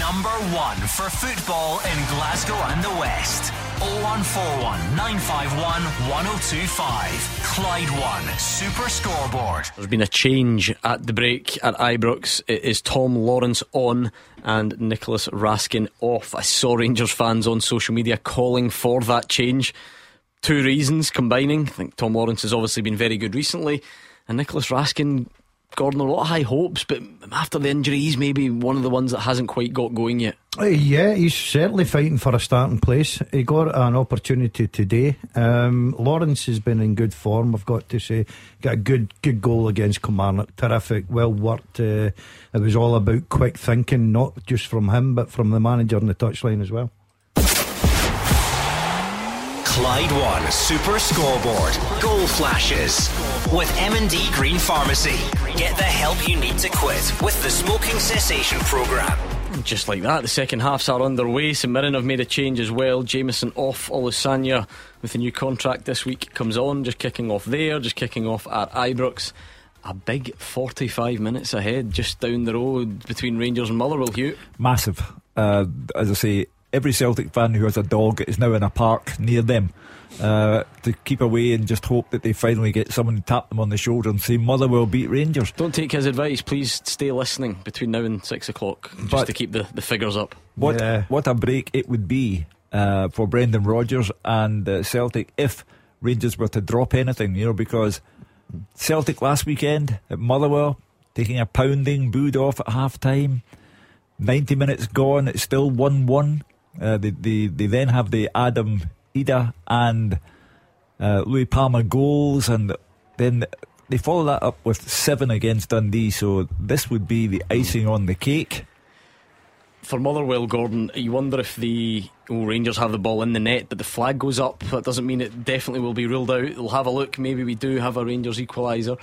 Number one for football in Glasgow and the West. 0141 951 1025. Clyde One Super Scoreboard. There's been a change at the break at Ibrox. It is Tom Lawrence on and Nicholas Raskin off. I saw Rangers fans on social media calling for that change. Two reasons combining. I think Tom Lawrence has obviously been very good recently, and Nicholas Raskin, Gordon, a lot of high hopes, but after the injury he's maybe one of the ones that hasn't quite got going yet. Yeah, he's certainly fighting for a starting place. He got an opportunity today. Lawrence has been in good form, I've got to say. Got a good goal against Kilmarnock. Terrific, well worked. It was all about quick thinking, not just from him but from the manager on the touchline as well. Clyde One Super Scoreboard. Goal flashes with M&D Green Pharmacy. Get the help you need to quit with the smoking cessation programme. Just like that, the second halves are underway. St Mirren have made a change as well. Jameson off, Olusanya with a new contract this week comes on. Just kicking off there, just kicking off at Ibrox. A big 45 minutes ahead just down the road between Rangers and Motherwell, Hugh. Massive. As I say, every Celtic fan who has a dog is now in a park near them to keep away and just hope that they finally get someone to tap them on the shoulder and say Motherwell beat Rangers. Don't take his advice, please stay listening between now and 6 o'clock just to keep the figures up. What a break it would be for Brendan Rodgers and Celtic if Rangers were to drop anything, because Celtic last weekend at Motherwell taking a pounding, booed off at half time, 90 minutes gone, it's still 1-1. They then have the Adam Ida and Louis Palmer goals, and then they follow that up with 7 against Dundee. So this would be the icing on the cake for Motherwell. Gordon, you wonder if the Rangers have the ball in the net but the flag goes up. That doesn't mean it definitely will be ruled out. They'll have a look, maybe we do have a Rangers equaliser.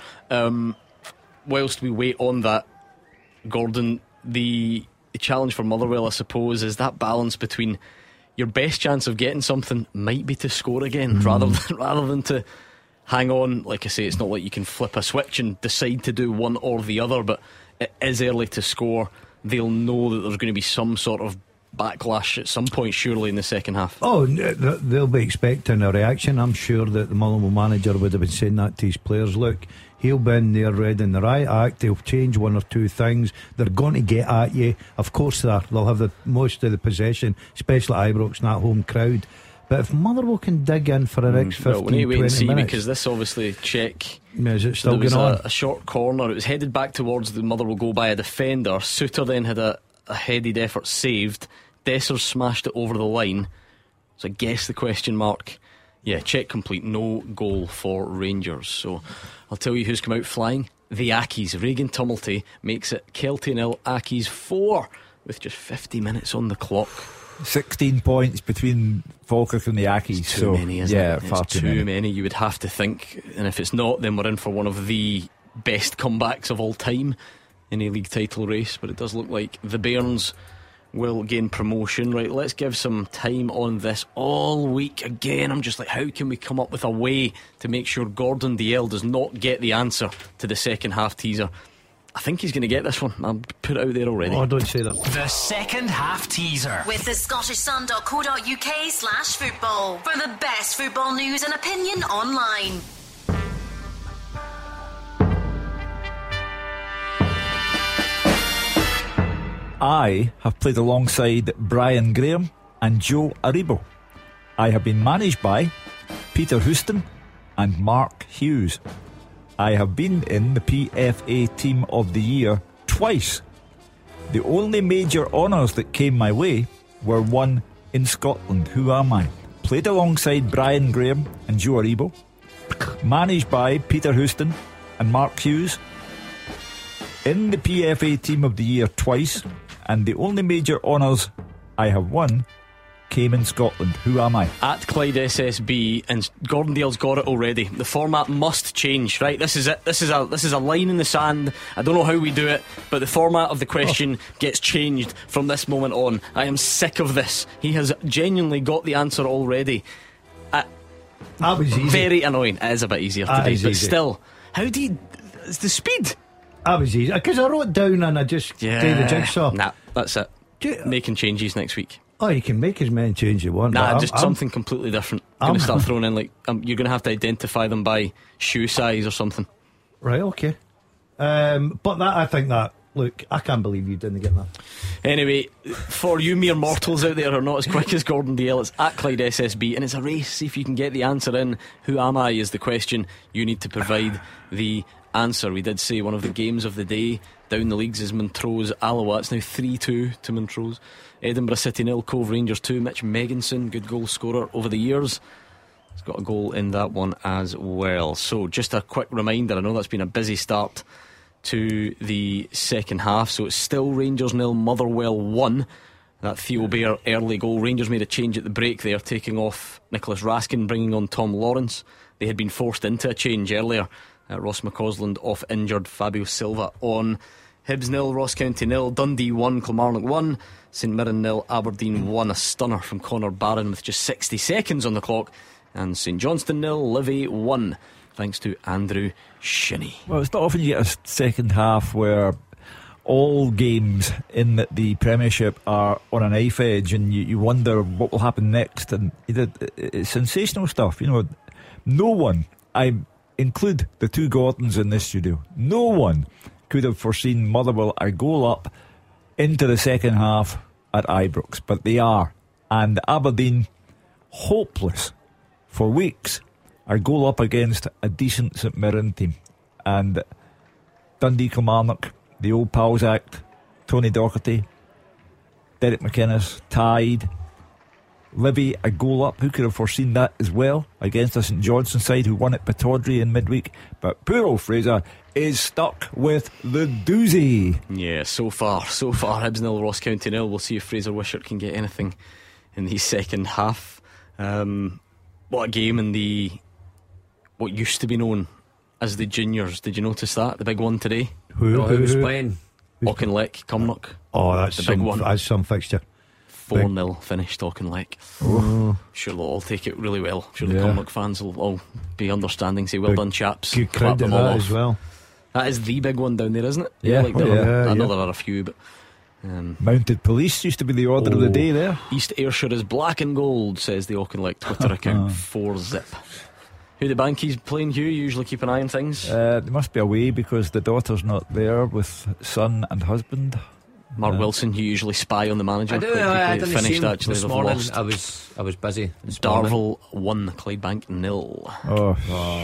Whilst we wait on that, Gordon, the challenge for Motherwell, I suppose, is that balance between your best chance of getting something might be to score again rather than to hang on. Like I say, it's not like you can flip a switch and decide to do one or the other, but it is early to score. They'll know that there's going to be some sort of backlash at some point, surely, in the second half. Oh, they'll be expecting a reaction. I'm sure that the Motherwell manager would have been saying that to his players. Look, he'll be in there read in the right act. He'll change one or two things. They're going to get at you. Of course they are. They'll have the most of the possession, especially at Ibrox and that home crowd. But if Motherwell can dig in for the next 15, we need to wait 20 and see, minutes, because this obviously is it still there going was on? a short corner. It was headed back towards the Motherwell goal by a defender. Suter then had a headed effort saved. Dessers smashed it over the line. So I guess the question mark. Yeah, check complete. No goal for Rangers. So I'll tell you who's come out flying. The Ackies. Regan Tumulty makes it Kelty 0, Ackies 4 with just 50 minutes on the clock. 16 points between Falkirk and the Ackies. It's too many, isn't it? Far it's too many, you would have to think. And if it's not, then we're in for one of the best comebacks of all time in a league title race. But it does look like the Bairns will gain promotion. Right, let's give some time on this. All week again, I'm just like, how can we come up with a way to make sure Gordon Dalziel does not get the answer to the second half teaser? I think he's going to get this one. I'll put it out there already. Oh, don't say that. The second half teaser with the scottishsun.co.uk/football for the best football news and opinion online. I have played alongside Brian Graham and Joe Aribo. I have been managed by Peter Houston and Mark Hughes. I have been in the PFA Team of the Year twice. The only major honours that came my way were won in Scotland. Who am I? Played alongside Brian Graham and Joe Aribo. Managed by Peter Houston and Mark Hughes. In the PFA Team of the Year twice. And the only major honours I have won came in Scotland. Who am I? At Clyde SSB, and Gordon Dale's got it already. The format must change, right? This is it. This is a line in the sand. I don't know how we do it, but the format of the question gets changed from this moment on. I am sick of this. He has genuinely got the answer already. That was easy. Very annoying. It is a bit easier today, but still, how do you? It's the speed. That was easy because I wrote down and I just did the jigsaw. Nah, that's it. making changes next week. Oh, you can make as many changes you want. Nah, just something completely different. Going to start throwing in you're going to have to identify them by shoe size or something. Right, okay. But that, I think that, look, I can't believe you didn't get that. Anyway, for you mere mortals out there who are not as quick as Gordon Dalziel, it's at Clyde SSB, and it's a race. See if you can get the answer in. Who am I is the question. You need to provide the answer. We did say one of the games of the day down the leagues is Montrose Alloa. It's now 3-2 to Montrose. Edinburgh City 0, Cove Rangers 2. Mitch Megginson, good goal scorer over the years, he's got a goal in that one as well. So just a quick reminder, I know that's been a busy start to the second half. So it's still Rangers 0, Motherwell 1. That Theo Bair early goal. Rangers made a change at the break there, taking off Nicholas Raskin, bringing on Tom Lawrence. They had been forced into a change earlier. Ross McCausland off injured, Fabio Silva on. Hibs 0, Ross County 0, Dundee 1, Kilmarnock 1, St Mirren 0, Aberdeen 1. A stunner from Connor Barron with just 60 seconds on the clock. And St Johnstone 0, Livy 1, thanks to Andrew Shinnie. Well, it's not often you get a second half where all games in the Premiership are on a knife edge, and you wonder what will happen next. And it's sensational stuff. You know, no one, I include the two Gordons in this studio, no one could have foreseen Motherwell a goal up into the second half at Ibrox, but they are. And Aberdeen, hopeless for weeks, are goal up against a decent St Mirren team. And Dundee Kilmarnock, the old pals act, Tony Docherty, Derek McInnes tied. Livy a goal up. Who could have foreseen that as well against a St Johnstone side who won at Pittodrie in midweek? But poor old Fraser is stuck with the doozy. Yeah, so far Hibs 0, Ross County 0. We'll see if Fraser Wishart can get anything in the second half. What a game in the what used to be known as the juniors. Did you notice that? The big one today. Who was playing? Auchinleck, Cumnock. Oh, that's the big one. That's some fixture. 4-0 finished Auchinleck. Sure they'll all take it really well. Sure the Cumnock fans will all be understanding, say well done chaps. Good crowd in that as well. That is the big one down there, isn't it? Yeah, I know there are a few, but Mounted Police used to be the order of the day there. East Ayrshire is black and gold, says the Auchinleck Twitter account. 4-zip. Who the Bankies playing? Hugh, you usually keep an eye on things. They must be away because the daughter's not there with son and husband. Mark Wilson, you usually spy on the manager. I didn't finished see actually. this morning. I was busy. Darvel 1, Clydebank 0. Yeah.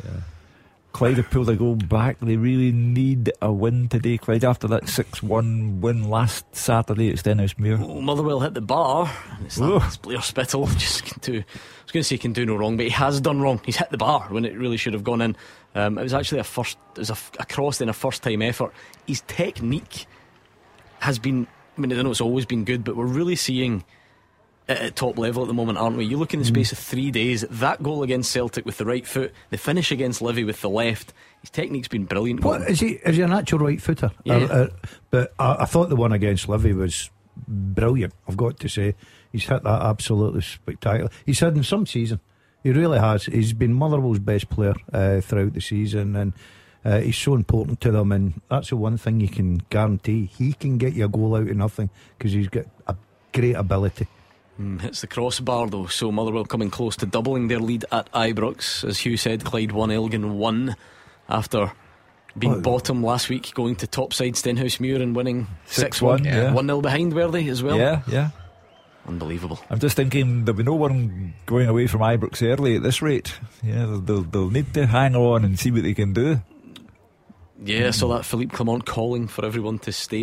Clyde have pulled a goal back. They really need a win today, Clyde, after that 6-1 win last Saturday at Stenhousemuir. Motherwell hit the bar. It's Blair Spittle. I was going to say he can do no wrong, but he has done wrong. He's hit the bar when it really should have gone in. It was actually a cross in a first time effort. His technique has been, I know it's always been good, but we're really seeing it at top level at the moment, aren't we? You look in the space of 3 days, that goal against Celtic with the right foot, the finish against Livy with the left. His technique's been brilliant. What, is he a natural right footer? Yeah. But I thought the one against Livy was brilliant, I've got to say. He's hit that absolutely spectacular. He's had in some season, he really has. He's been Motherwell's best player throughout the season, and he's so important to them, and that's the one thing you can guarantee. He can get you a goal out of nothing because he's got a great ability. Hits the crossbar though, so Motherwell coming close to doubling their lead at Ibrox. As Hugh said, Clyde 1, Elgin 1 after being bottom last week, going to topside Stenhousemuir and winning 6-1. 1-0 behind were they as well? Yeah. Unbelievable. I'm just thinking there'll be no one going away from Ibrox early at this rate. Yeah, they'll need to hang on and see what they can do. Yeah, so that Philippe Clement calling for everyone to stay.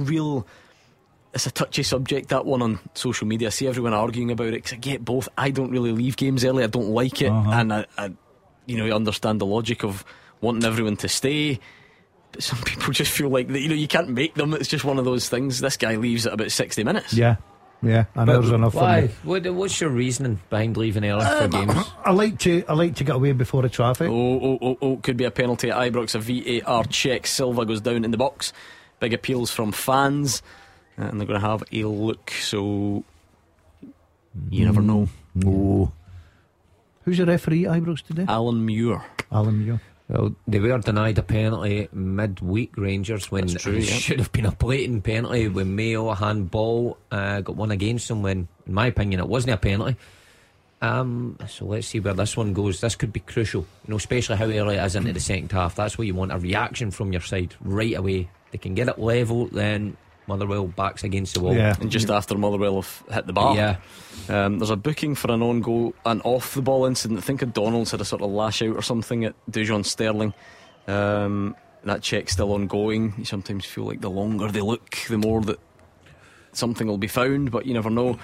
It's a touchy subject, that one, on social media. I see everyone arguing about it because I get both. I don't really leave games early, I don't like it, and I understand the logic of wanting everyone to stay, but some people just feel like that, you can't make them. It's just one of those things. This guy leaves at about 60 minutes. Yeah, and there's enough. Why? What's your reasoning behind leaving early for games? I like to get away before the traffic. Could be a penalty at Ibrox. A VAR check. Silva goes down in the box. Big appeals from fans, and they're going to have a look. So you never know. No. Who's the referee at Ibrox today? Alan Muir. Well, they were denied a penalty midweek, Rangers, when it should have been a blatant penalty when Mayo, a handball, got one against them when, in my opinion, it wasn't a penalty. So let's see where this one goes. This could be crucial, especially how early it is into the second half. That's what you want, a reaction from your side right away. They can get it level, then Motherwell backs against the wall. And just after Motherwell have hit the bar. There's a booking for an on-goal and off-the-ball incident. I think O'Donnell's had a sort of lash out or something at Dujon Sterling. That check's still ongoing. You sometimes feel like the longer they look, the more that something will be found, but you never know.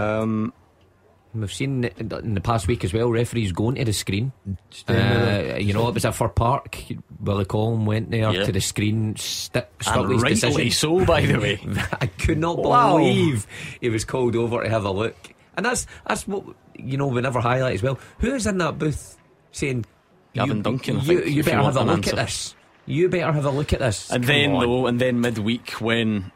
We've seen in the past week as well, referees going to the screen. It was at Fir Park. Willie Collum went there to the screen, stuck with his decision. So, by the way, I could not believe he was called over to have a look. And that's what we never highlight as well. Who is in that booth saying, Gavin Duncan? You better have a look at this. You better have a look at this. And then midweek when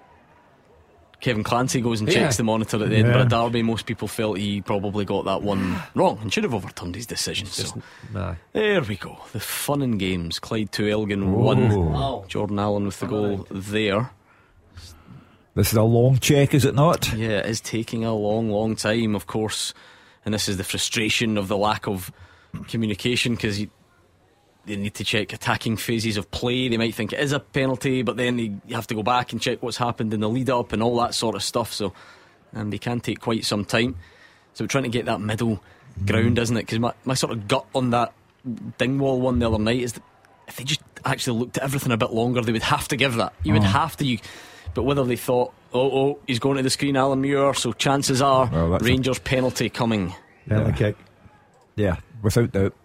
Kevin Clancy goes and checks the monitor at the Edinburgh Derby, most people felt he probably got that one wrong and should have overturned his decision. There we go. The fun and games. Clyde 2, Elgin 1. Jordan Allen with the goal there. This is a long check, is it not? Yeah, it is taking a long time, of course. And this is the frustration of the lack of communication, because they need to check attacking phases of play. They might think it is a penalty, but then you have to go back and check what's happened in the lead up and all that sort of stuff. So they can take quite some time. So we're trying to get that middle ground, isn't it? Because my sort of gut on that Dingwall one the other night is that if they just actually looked at everything a bit longer, they would have to give that. You would have to. But whether they thought, he's going to the screen, Alan Muir, so chances are Rangers penalty coming. Penalty kick. Yeah, without doubt.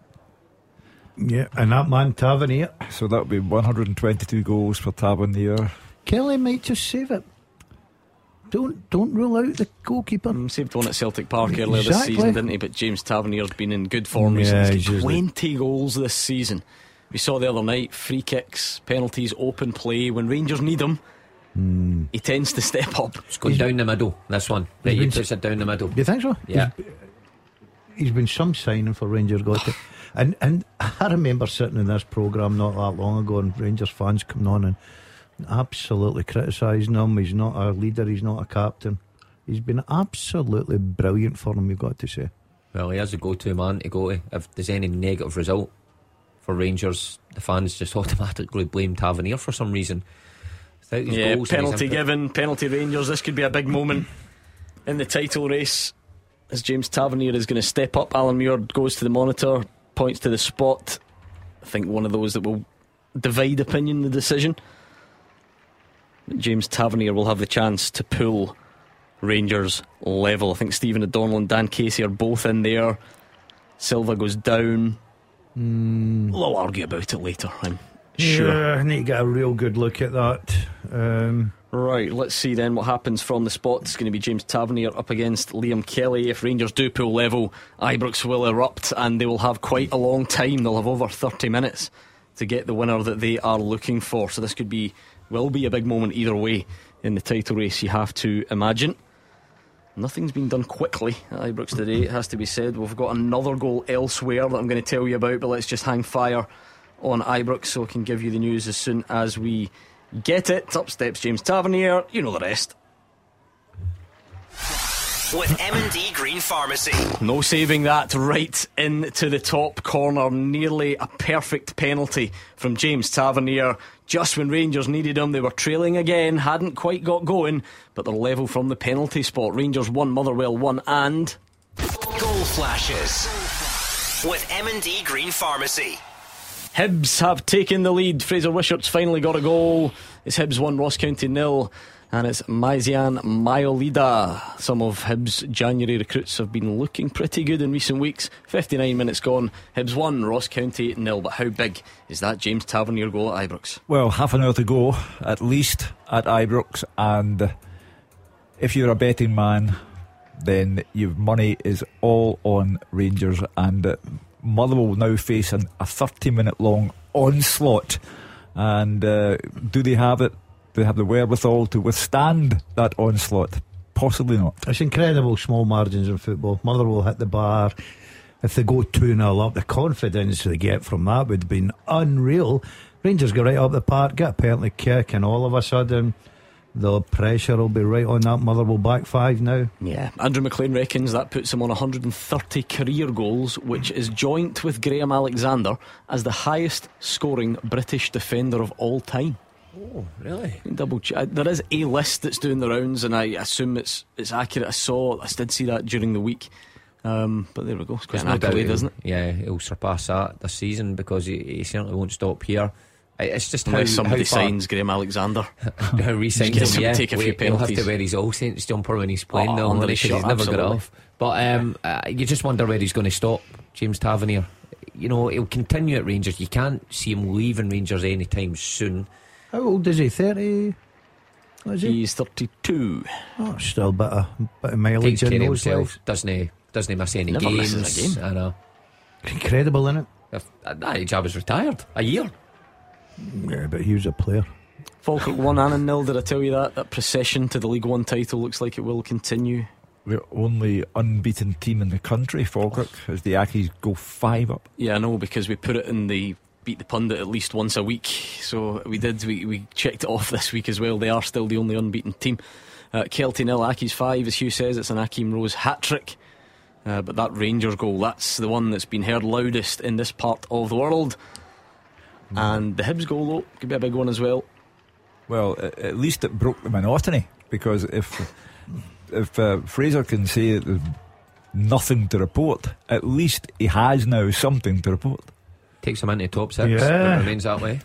Yeah, and that man Tavernier. So that would be 122 goals for Tavernier. Kelly might just save it. Don't rule out the goalkeeper. Saved one at Celtic Park earlier this season, didn't he? But James Tavernier's been in good form recently. He's 20 goals this season. We saw the other night, free kicks, penalties, open play. When Rangers need him, he tends to step up. It's going down the middle, this one. He puts it down the middle. Do you think so? Yeah. He's been some signing for Rangers, got it. And I remember sitting in this programme not that long ago, and Rangers fans coming on and absolutely criticising him. He's not a leader, he's not a captain. He's been absolutely brilliant for them, you've got to say. Well, he has a go-to man to go to. If there's any negative result for Rangers, the fans just automatically blame Tavernier for some reason. Goals, penalty given, penalty Rangers. This could be a big moment in the title race, as James Tavernier is going to step up. Alan Muir goes to the monitor, points to the spot. I think one of those that will divide opinion, the decision. James Tavernier will have the chance to pull Rangers level. I think Stephen O'Donnell and Dan Casey are both in there. Silva goes down. We'll argue about it later, I'm sure. I need to get a real good look at that. Right, let's see then what happens from the spot. It's going to be James Tavernier up against Liam Kelly. If Rangers do pull level, Ibrox will erupt, and they will have quite a long time. They'll have over 30 minutes to get the winner that they are looking for. So this will be a big moment either way in the title race, you have to imagine. Nothing's been done quickly at Ibrox today, it has to be said. We've got another goal elsewhere that I'm going to tell you about, but let's just hang fire on Ibrox so I can give you the news as soon as we get it. Up steps James Tavernier, you know the rest. With M&D Green Pharmacy. No saving that, right into the top corner. Nearly a perfect penalty from James Tavernier. Just when Rangers needed him, they were trailing again, hadn't quite got going, but they're level from the penalty spot. Rangers 1, Motherwell 1, and Goal Flashes with M&D Green Pharmacy. Hibs have taken the lead. Fraser Wishart's finally got a goal. It's Hibs 1, Ross County 0. And it's Maizian Mayolida. Some of Hibs' January recruits have been looking pretty good in recent weeks. 59 minutes gone. Hibs 1, Ross County 0. But how big is that James Tavernier goal at Ibrox? Well, half an hour to go at least at Ibrox, and if you're a betting man, then your money is all on Rangers, and Motherwell will now face a 30-minute long onslaught. And do they have it? Do they have the wherewithal to withstand that onslaught? Possibly not. It's incredible small margins in football. Motherwell hit the bar. if they go 2-0 up, the confidence they get from that would have been unreal. Rangers go right up the park, get a penalty kick, and all of a sudden the pressure will be right on that Motherwell back five now. Yeah, Andrew McLean reckons that puts him on 130 career goals, which is joint with Graham Alexander as the highest scoring British defender of all time. Oh, really? Double check. There is a list that's doing the rounds, and I assume it's accurate. I did see that during the week, but there we go. It's quite an accolade, isn't it? Yeah, he'll surpass that this season because he certainly won't stop here. It's just unless how somebody far signs Graham Alexander, how re-signs him. Yeah, take a few he'll have penalties. to wear his All Saints jumper when he's playing now, under his because shirt, he's never absolutely. got off. But you just wonder where he's going to stop, James Tavernier. You know, he'll continue at Rangers. You can't see him leaving Rangers anytime soon. How old is he? 30? Is he? He's 32. Oh, still a bit of mileage Takes care in of those himself. legs. Doesn't miss any Never games. misses a game. I know. Incredible, isn't it? At that age, I was retired. A year. Yeah, but he was a player. Falkirk 1 and 0. Did I tell you that? That procession to the League One title looks like it will continue. We're only unbeaten team in the country, Falkirk, as the Ackies go 5 up. Yeah, I know, because we put it in the Beat the Pundit at least once a week. So we did. We checked it off this week as well. They are still the only unbeaten team. Kelty 0, Ackies 5. As Hugh says, it's an Akeem Rose hat-trick. But that Rangers goal, that's the one that's been heard loudest in this part of the world. And the Hibs goal, though, could be a big one as well. Well, at least it broke the monotony, because if Fraser can say that there's nothing to report, at least he has now something to report. Takes him into top 6. Yeah. It remains that way.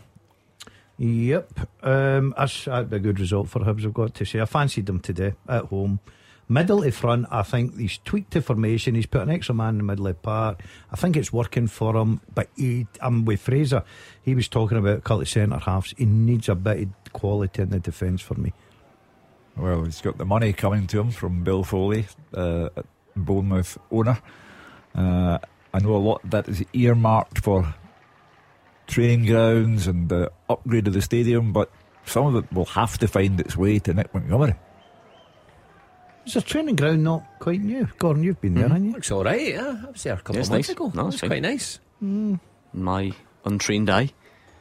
Yep. That'd be a good result for Hibs, I've got to say. I fancied them today at home. Middle to front, I think he's tweaked the formation. He's put an extra man in the middle of the park. I think it's working for him. But I'm with Fraser. He was talking about a couple of centre halves. He needs a bit of quality in the defence for me. Well, he's got the money coming to him from Bill Foley, Bournemouth owner. I know a lot of that is earmarked for training grounds and the upgrade of the stadium, but some of it will have to find its way to Nick Montgomery. Is the training ground not quite new? Gordon, you've been there, haven't you? Looks alright, yeah. I was there a couple Yeah, of it's months nice. ago. No, It's it's quite nice. My untrained eye.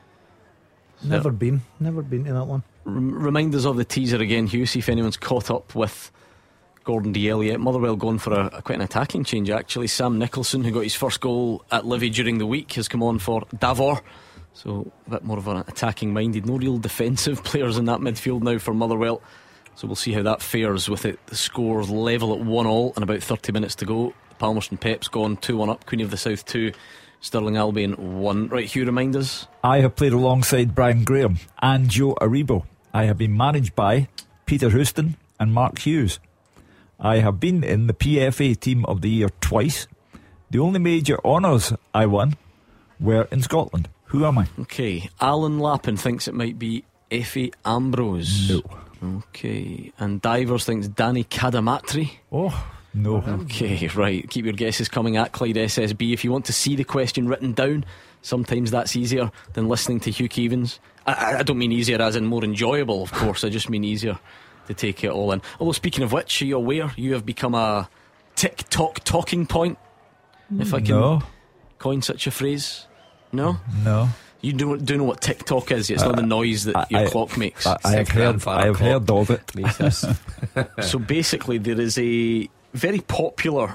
Never been to that one. Remind us of the teaser again, Hugh. See if anyone's caught up with Gordon Dalziel yet. Motherwell going for quite an attacking change, actually. Sam Nicholson, who got his first goal at Livy during the week, has come on for Davor. So a bit more of an attacking minded. No real defensive players in that midfield now for Motherwell. So we'll see how that fares with it. The score's level at 1-1 and about 30 minutes to go. Palmerston Pep's gone 2-1 up. Queen of the South 2, Stirling Albion 1. Right, Hugh, remind us. I have played alongside Brian Graham and Joe Aribo. I have been managed by Peter Houston and Mark Hughes. I have been in the PFA Team of the Year twice. The only major honours I won were in Scotland. Who am I? Okay, Alan Lappin thinks it might be Effie Ambrose. No. Okay, and Divers thinks Danny Cadamatri. Oh, no. Okay, right. Keep your guesses coming at Clyde SSB. If you want to see the question written down, sometimes that's easier than listening to Hugh Keevans. I don't mean easier as in more enjoyable, of course. I just mean easier to take it all in. Although, speaking of which, are you aware you have become a TikTok talking point? If I can coin such a phrase. No? No. You do know what TikTok is? It's not the noise that your clock makes. I have heard of it. So basically, there is a very popular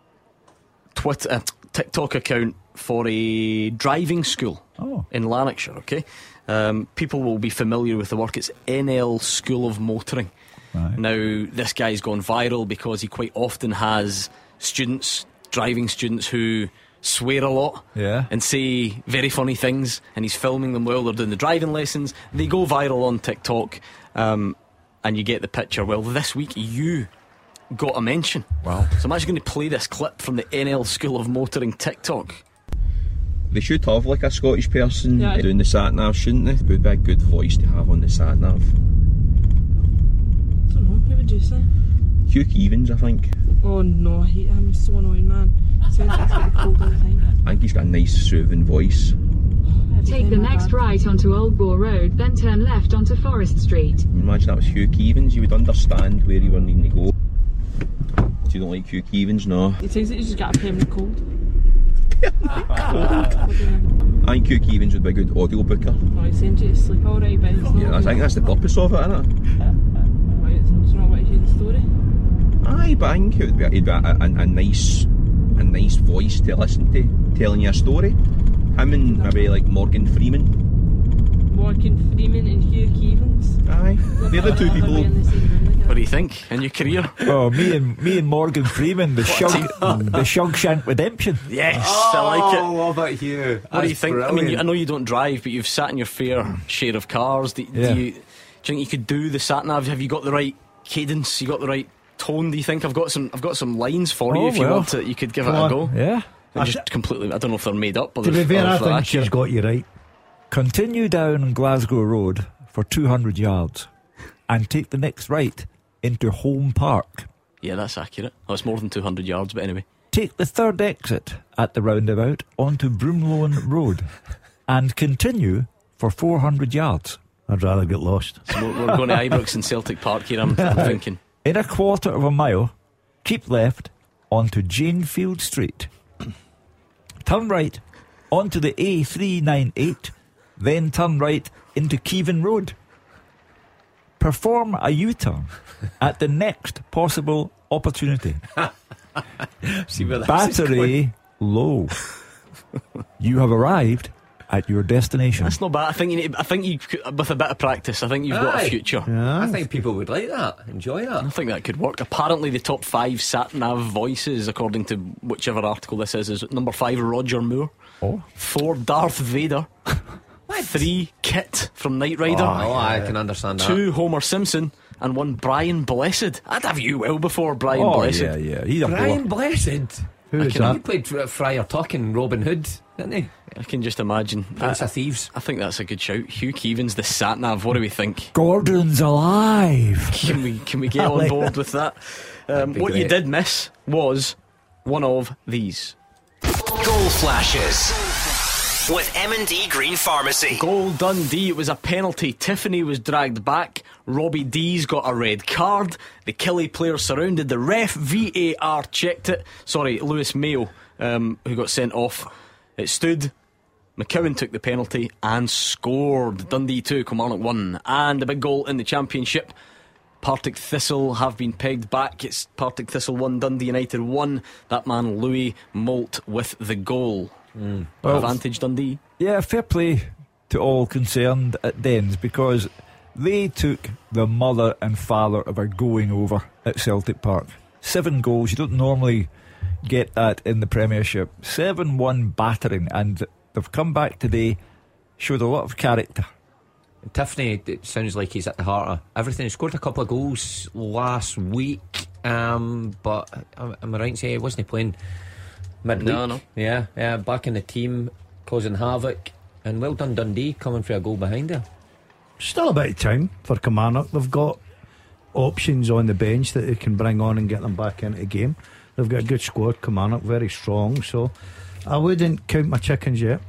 TikTok account for a driving school in Lanarkshire. Okay, people will be familiar with the work. It's NL School of Motoring. Right. Now, this guy's gone viral because he quite often has driving students who swear a lot and say very funny things, and he's filming them while they're doing the driving lessons. They go viral on TikTok, and you get the picture. Well, this week you got a mention. Wow. So I'm actually going to play this clip from the NL School of Motoring TikTok. They should have like a Scottish person doing the sat-nav, shouldn't they? It would be a good voice to have on the sat-nav. I don't know, who would you say? Hugh Keevans, I think. Oh no, I hate him, he's so annoying, man. Sounds like he's getting cold all the time. I think he's got a nice soothing voice. Take the next right onto Old Boar Road, then turn left onto Forest Street. Imagine that was Hugh Keevans, you would understand where you were needing to go. Do you don't like Hugh Keevans? No. It sounds like he's just got a permanent cold. I think Hugh Keevins would be a good audiobooker. Oh, he sends you to sleep alright, but it's not. Yeah, I think that's the purpose of it, isn't it? Right, it's not what to hear the story. Aye, but I think he'd be a nice voice to listen to, telling you a story. Him and maybe like Morgan Freeman. Morgan Freeman and Hugh Keevins. Aye, they're the two people. What do you think in your career? Oh, me and Morgan Freeman, the Shawshank Redemption. Yes, I like it. Love it, Hugh. What do you think? I mean, I know you don't drive, but you've sat in your fair share of cars. Do you think you could do the sat nav? Have you got the right cadence? You got the right tone? Do you think I've got some lines for you if you want to? You could give it a go. Yeah. Just completely. I don't know if they're made up. Or to be fair, I think she's got you right. Continue down Glasgow Road for 200 yards and take the next right into Home Park. Yeah, that's accurate. Oh, it's more than 200 yards, but anyway. Take the third exit at the roundabout onto Broomloan Road and continue for 400 yards. I'd rather get lost. So we're going to Ibrox and Celtic Park here, I'm thinking. In a quarter of a mile, keep left onto Janefield Street. Turn right onto the A398, then turn right into Keevan Road. Perform a U-turn at the next possible opportunity. See where this Battery low. You have arrived at your destination. That's not bad. I think you with a bit of practice, I think you've got a future. Yeah. I think people would like that, enjoy that. I think that could work. Apparently the top 5 sat-nav voices, according to whichever article this is number 5 Roger Moore, 4 Darth Vader, 3 Kit from Knight Rider, I can understand that. 2 Homer Simpson, and 1 Brian Blessed. I'd have you well before Brian Blessed. Yeah. He's a Brian Blessed. Who is He that? played Friar Tuck and Robin Hood, didn't he? I can just imagine. Prince of Thieves. I think that's a good shout. Hugh Keevins, the sat-nav. What do we think? Gordon's alive. Can we get on board with that? What you did miss was one of these. Goal flashes with M&D Green Pharmacy. Goal Dundee. It was a penalty. Tiffany was dragged back. Robbie D's got a red card. The Killie players surrounded the ref. VAR checked it. Sorry, Lewis Mayo, who got sent off. It stood. McCowan took the penalty and scored. Dundee 2, Kilmarnock 1. And a big goal in the Championship. Partick Thistle have been pegged back. It's Partick Thistle 1, Dundee United 1. That man Louis Moult with the goal. Advantage Dundee. Yeah, fair play to all concerned at Dens, because they took the mother and father of a going over at Celtic Park. 7 goals. You don't normally get that in the Premiership. 7-1 battering, and they've come back today, showed a lot of character. Tiffany, it sounds like he's at the heart of everything. He scored a couple of goals last week, but am I right in saying he wasn't playing midweek? No. Yeah, back in the team, causing havoc. And well done Dundee, coming for a goal behind her. Still a bit of time for Kilmarnock. They've got options on the bench that they can bring on and get them back into the game. They've got a good squad, Kilmarnock, very strong. So I wouldn't count my chickens yet.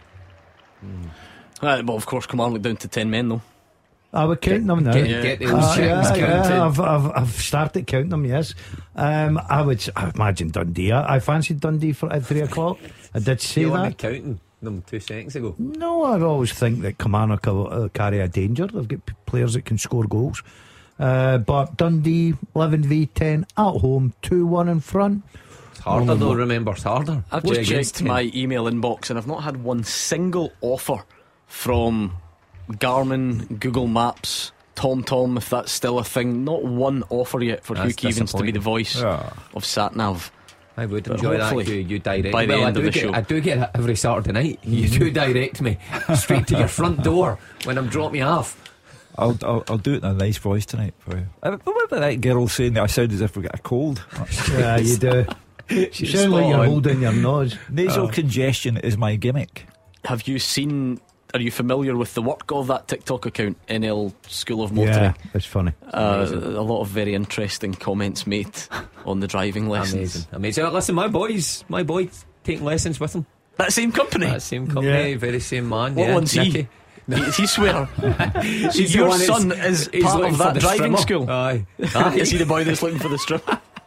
Well, of course, Kilmarnock down to 10 men though. I would count them now. Get those chickens counted. I've started counting them. Yes, I would imagine Dundee. I fancied Dundee at 3 o'clock. I did say You that. weren't counting them 2 seconds ago. No, I always think that Kilmarnock will carry a danger. They've got players that can score goals. But Dundee 11v10 at home, 2-1 in front. It's harder though, remember, it's harder. I've just checked my email inbox and I've not had one single offer from Garmin, Google Maps, TomTom, if that's still a thing. Not one offer yet for Hugh Keevins to be the voice of SatNav. I would enjoy that. You direct by the end of the show. I do get it every Saturday night. You do direct me straight to your front door when I'm dropping you off. I'll do it in a nice voice tonight for you. What about that girl saying that I sound as if we got a cold? Yeah, you do. You sound like you're holding your nose. Nasal congestion is my gimmick. Have you seen? Are you familiar with the work of that TikTok account, NL School of Motoring? Yeah, it's funny. A lot of very interesting comments made on the driving lessons. Amazing. Listen, my boy taking lessons with him. That same company? That same company, very same man. What one's he? He swear. Your son is part of that driving school. Aye. Is he the boy that's looking for the strip?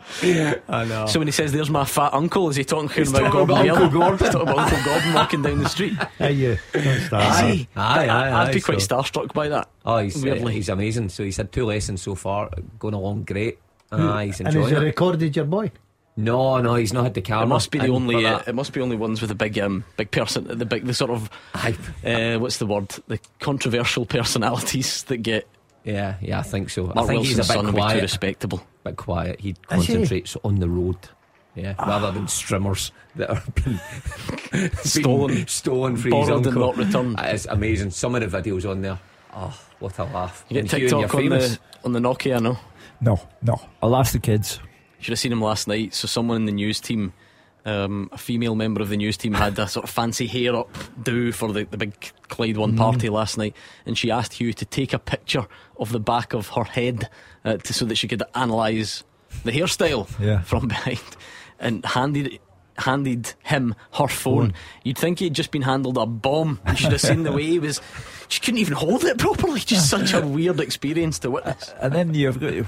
I know. So when he says there's my fat uncle, is he talking about talking Gordon? about Uncle Gordon. He's talking about Uncle Gordon walking down the street. Hey, you. Don't start. Is he? I'd be so- quite starstruck by that. Oh, he's Weirdly. amazing. So he's had 2 lessons so far, going along great. He's And has enjoying he it. recorded your boy? No, he's not had the camera. It must be the in only. for that. It must be only ones with the big person, the sort of Hype. what's the word? The controversial personalities that get. Yeah, I think so. Mark I think Wilson's he's a son bit would be too quiet. respectable. Bit quiet. He Is he? concentrates on the road. Yeah, rather than strimmers that are being stolen for his borrowed and uncle. not returned. It's amazing. Some of the videos on there. Oh, what a laugh! You get And Hugh, TikTok you're on famous. the Nokia, no? No. I'll ask the kids. Should have seen him last night. So someone in the news team, a female member of the news team, had a sort of fancy hair up do for the big Clyde One party last night, and she asked Hugh to take a picture of the back of her head so that she could analyse the hairstyle from behind, and handed him her phone. You'd think he'd just been handled a bomb. You should have seen the way he was. She couldn't even hold it properly. Just such a weird experience to witness. And then you've got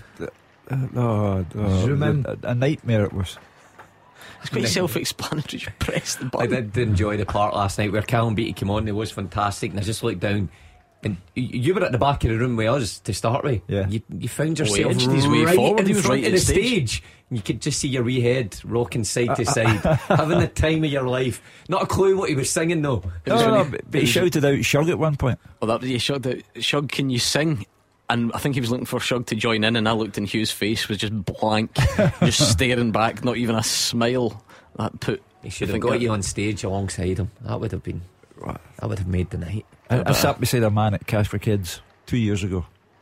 Zoom in. a nightmare it was. It's quite self-explanatory. You press the I button. did enjoy the part last night where Callum Beattie came on. It was fantastic, and I just looked down. And you were at the back of the room with us to start with. Yeah. You found yourself edged his way right forward. in He was front right of at the the stage. And you could just see your wee head rocking side to side, having the time of your life. Not a clue what he was singing though. It was really- But he shouted out Shug at one point. Well, that was Shug. Shug, can you sing? And I think he was looking for Shug to join in, and I looked, and Hugh's face was just blank, just staring back, not even a smile. That put. He should I have think got that- you on stage alongside him. That would have made the night. I sat beside a man at Cash for Kids 2 years ago,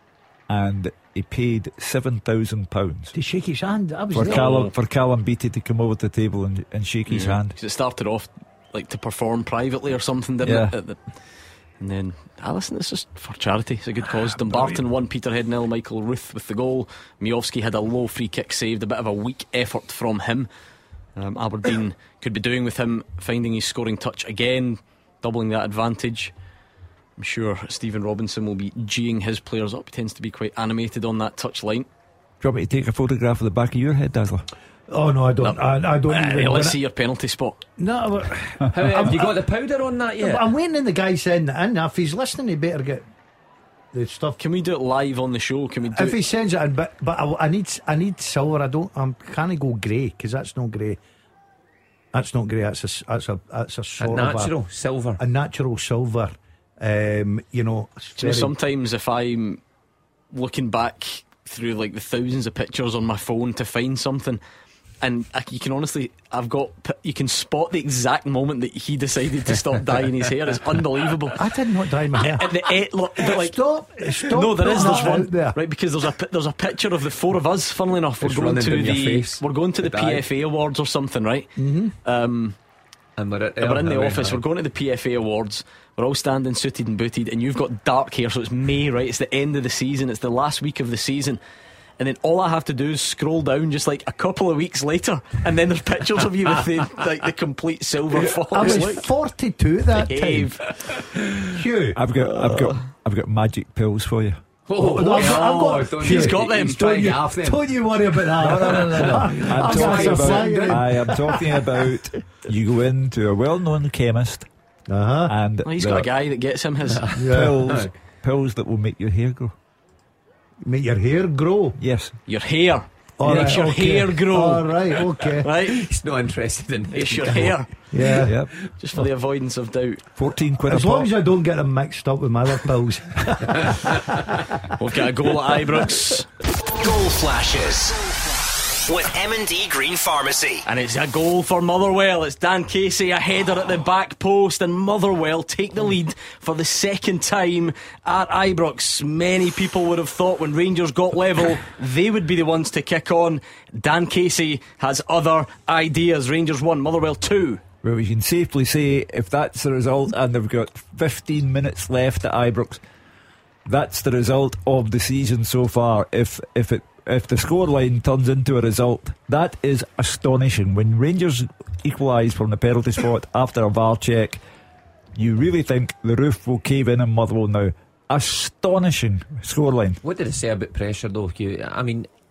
and he paid £7,000 To shake his hand. I was for there. Callum Beattie to come over to the table and shake his hand. Because it started off like to perform privately or something, didn't Yeah. it? And then, listen, it's just for charity. It's a good cause. Dumbarton won, Peterhead nil, Michael Ruth with the goal. Miovski had a low free kick saved, a bit of a weak effort from him. Aberdeen could be doing with him finding his scoring touch again, doubling that advantage. I'm sure Stephen Robinson will be geeing his players up. He tends to be quite animated on that touch line. Do you want me to take a photograph of the back of your head, Dazzler? Oh no, I don't. No. I don't even. Let's wanna- see your penalty spot. No, How, have you got the powder on that yet? I'm waiting on the guy sending it in. If he's listening, he better get the stuff. Can we do it live on the show? Can we do If he sends it in, but I need silver. I can't go grey because that's not grey. That's not grey. That's a sort A of natural silver. a natural silver. Do you know, sometimes if I'm looking back through like the thousands of pictures on my phone to find something, and you can honestly, you can spot the exact moment that he decided to stop dyeing his hair. It's unbelievable. I did not dye my hair. And like, Stop! no, there's putting that one out there. right, because there's a picture of the four of us. Funnily enough, It's running down your face. we're going to the The dye. PFA Awards or something, right? And we're We're in the office. We're going to the PFA Awards. We're all standing suited and booted, and you've got dark hair, so it's May, right? It's the end of the season. It's the last week of the season. And then all I have to do is scroll down just like a couple of weeks later, and then there's pictures of you with the complete silver fox. I was Look. 42 at that Behave. time. Hugh, I've got magic pills for you. Oh, I've got- don't He's you- got them. he's trying to don't you, get off them. don't you worry about that. No. I am talking about you go into a well-known chemist Uh-huh. and Well, he's there got a are guy that gets him his. pills that will make your hair grow. Make your hair grow. Yes. Your hair All makes right, your okay. hair grow. All right, okay. Right? He's not interested in It's your hair. Yeah. Yep. Just for the avoidance of doubt. 14 quid As a long pop. as I don't get them mixed up with my other pills. We've got a goal at Ibrox. Goal flashes with M&D Green Pharmacy. And it's a goal for Motherwell. It's Dan Casey, a header at the back post, and Motherwell take the lead for the second time at Ibrox. Many people would have thought when Rangers got level, they would be the ones to kick on. Dan Casey has other ideas. Rangers 1, Motherwell 2. Well, we can safely say if that's the result, and they've got 15 minutes left at Ibrox, that's the result of the season so far. If the scoreline turns into a result, that is astonishing. When Rangers equalise from the penalty spot after a VAR check, you really think the roof will cave in Motherwell now. Astonishing scoreline. What did I say about pressure though, Hugh? I mean,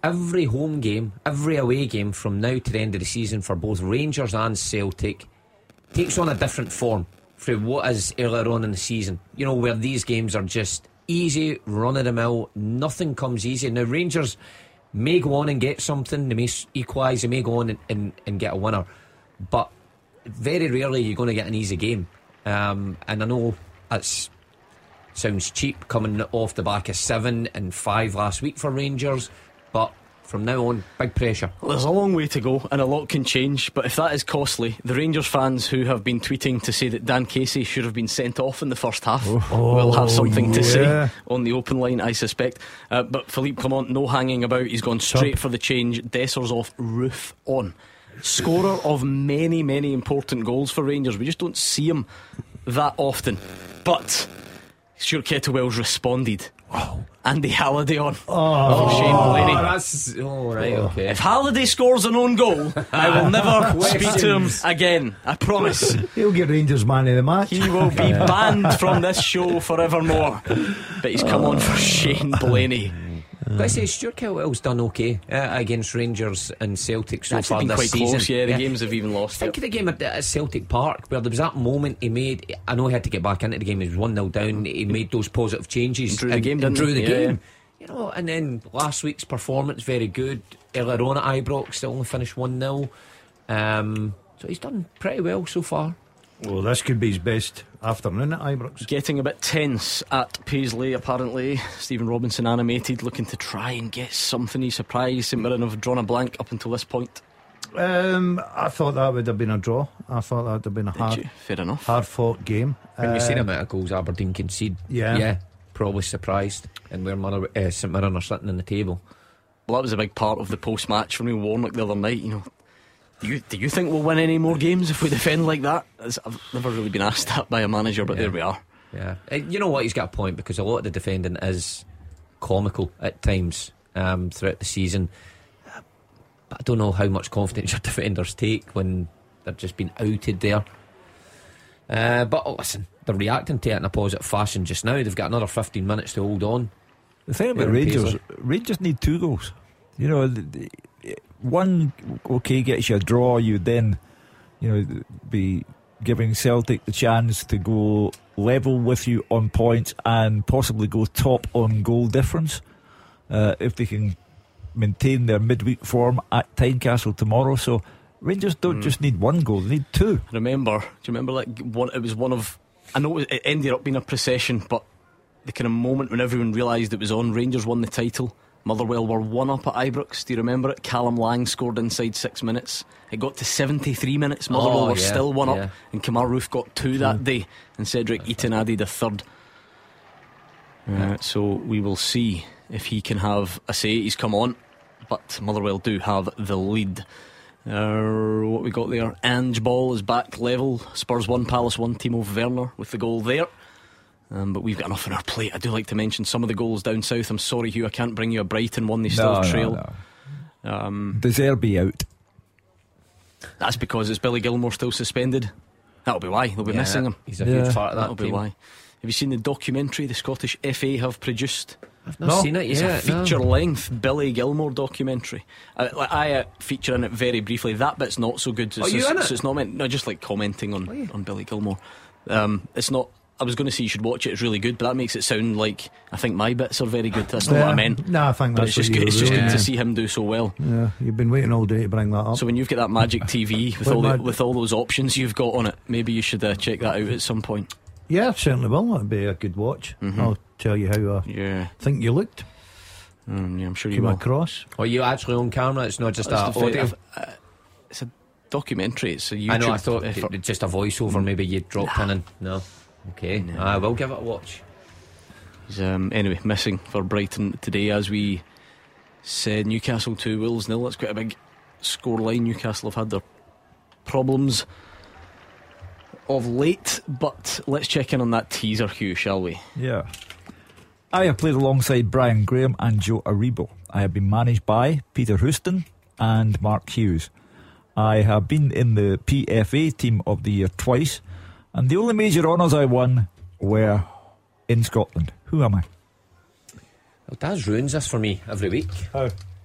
every home game, every away game from now to the end of the season for both Rangers and Celtic takes on a different form from what is earlier on in the season. You know, where these games are just easy, run of the mill, nothing comes easy. Now Rangers may go on and get something, they may equalise, they may go on and get a winner, but very rarely you're going to get an easy game. And I know that sounds cheap coming off the back of 7 and 5 last week for Rangers, but from now on, big pressure. Well, there's a long way to go and a lot can change, but if that is costly, the Rangers fans who have been tweeting to say that Dan Casey should have been sent off in the first half will have something to say on the open line, I suspect. But Philippe Clement, no hanging about, he's gone straight for the change. Desser's off, Roof on. Scorer of many, many important goals for Rangers. We just don't see him that often. But Stuart Kettlewell's responded. Andy Halliday on for Shane Blaney. That's right, okay. If Halliday scores an own goal, I will never speak to him again, I promise. He'll get Rangers man of the match. He will be banned from this show forevermore. But he's come on for Shane Blaney. I say Stuart Kettlewell's done okay against Rangers and Celtic so far been this quite season. Close, the games have even lost. Think of the game at Celtic Park where there was that moment he made. I know he had to get back into the game. He was 1-0 down. He made those positive changes and drew the game. You know, and then last week's performance very good. Earlier on at Ibrox, they only finished 1-0. So he's done pretty well so far. Well, this could be his best afternoon at Ibrox. Getting a bit tense at Paisley, apparently. Stephen Robinson animated, looking to try and get something. He's surprised St Mirren have drawn a blank up until this point. I thought that would have been a draw. I thought that would have been a fair enough, hard fought game. When you see the amount of goals Aberdeen concede, yeah, probably surprised. And where St Mirren are sitting on the table. Well, that was a big part of the post match from Warnock the other night. You know, do you think we'll win any more games if we defend like that? I've never really been asked that by a manager, but there we are. Yeah, you know what, he's got a point, because a lot of the defending is comical at times throughout the season. But I don't know how much confidence your defenders take when they're just being outed there. But listen, they're reacting to it in a positive fashion just now. They've got another 15 minutes to hold on. The thing about Rangers need 2 goals. You know, one gets you a draw. You then, be giving Celtic the chance to go level with you on points and possibly go top on goal difference if they can maintain their midweek form at Tynecastle tomorrow. So Rangers don't just need 1 goal; they need 2. Do you remember it was one of, I know it ended up being a procession, but the kind of moment when everyone realised it was on. Rangers won the title. Motherwell were 1 up at Ibrox. Do you remember it? Callum Lang scored inside 6 minutes. It got to 73 minutes. Motherwell were still 1 up, and Kemar Roof got 2 that day, and Cedric Eaton added a 3rd. So we will see if he can have a say. He's come on, but Motherwell do have the lead. What we got there? Ange Ball is back level. Spurs 1, Palace 1. Timo Werner with the goal there. But we've got enough on our plate. I do like to mention some of the goals down south. I'm sorry, Hugh, I can't bring you a Brighton one. They still trail. De Zerbi out. That's because it's Billy Gilmour still suspended. That'll be why. They'll be missing him. He's a huge part of that. That'll be why. Have you seen the documentary the Scottish FA have produced? I've not seen it yet. It's a feature-length Billy Gilmour documentary. I feature in it very briefly. That bit's not so good. Are you in it? So it's not meant. No, just like commenting on Billy Gilmour. It's not. I was going to say you should watch it. It's really good, but that makes it sound like I think my bits are very good. That's not what I meant. No, I think that's it's just good. It's just good to see him do so well. Yeah, you've been waiting all day to bring that up. So when you've got that Magic TV with all those options you've got on it, maybe you should check that out at some point. Yeah, certainly will. That'd be a good watch. I'll tell you how I think you looked. Yeah, I'm sure you came will. across. Are you actually on camera? It's not just audio. It's a documentary. It's a YouTube. I know. I thought just a voiceover. Maybe you dropped in and no. Okay, I will give it a watch. He's anyway missing for Brighton today, as we said. Newcastle 2, Wolves 0. That's quite a big scoreline. Newcastle have had their problems of late, but let's check in on that teaser, Hugh, shall we? Yeah. I have played alongside Brian Graham and Joe Aribo. I have been managed by Peter Houston and Mark Hughes. I have been in the PFA Team of the Year twice, and the only major honours I won were in Scotland. Who am I? Well, Daz ruins this for me every week. How?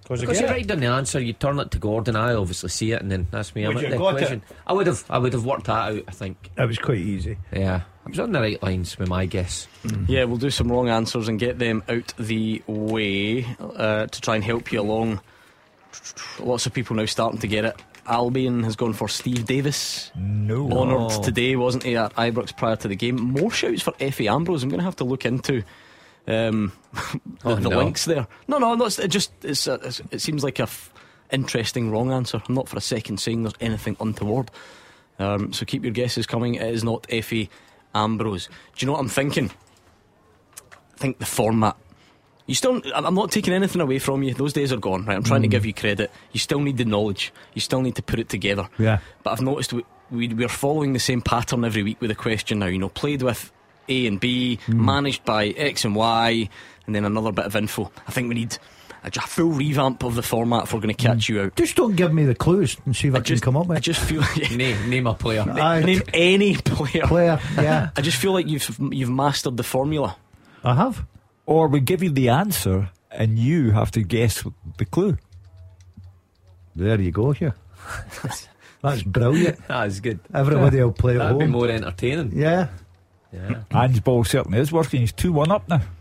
Because you write down the answer, you turn it to Gordon. I obviously see it, and then that's me. I'm Would at you the got question. I would have worked that out. I think It was quite easy. Yeah, I was on the right lines with my guess. Yeah, we'll do some wrong answers and get them out the way to try and help you along. Lots of people now starting to get it. Albion has gone for Steve Davis. No. Honoured today, wasn't he, at Ibrox prior to the game? More shouts for Effie Ambrose. I'm going to have to look into the links there. No, it seems like a interesting wrong answer. I'm not for a second saying there's anything untoward. So keep your guesses coming. It is not Effie Ambrose. Do you know what I'm thinking? I think the format. I'm not taking anything away from you. Those days are gone, right? I'm trying to give you credit. You still need the knowledge. You still need to put it together. Yeah. But I've noticed we're following the same pattern every week with a question now. You know, played with A and B, managed by X and Y, and then another bit of info. I think we need a full revamp of the format if we're going to catch you out. Just don't give me the clues and see if I can come up with. I just feel name a player. Name any player. Yeah. I just feel like you've mastered the formula. I have. Or we give you the answer and you have to guess the clue. There you go, Hugh. That's brilliant. That's good. Everybody will play at That'd home. be more entertaining. Yeah. Ange ball certainly is working. He's 2-1 up now.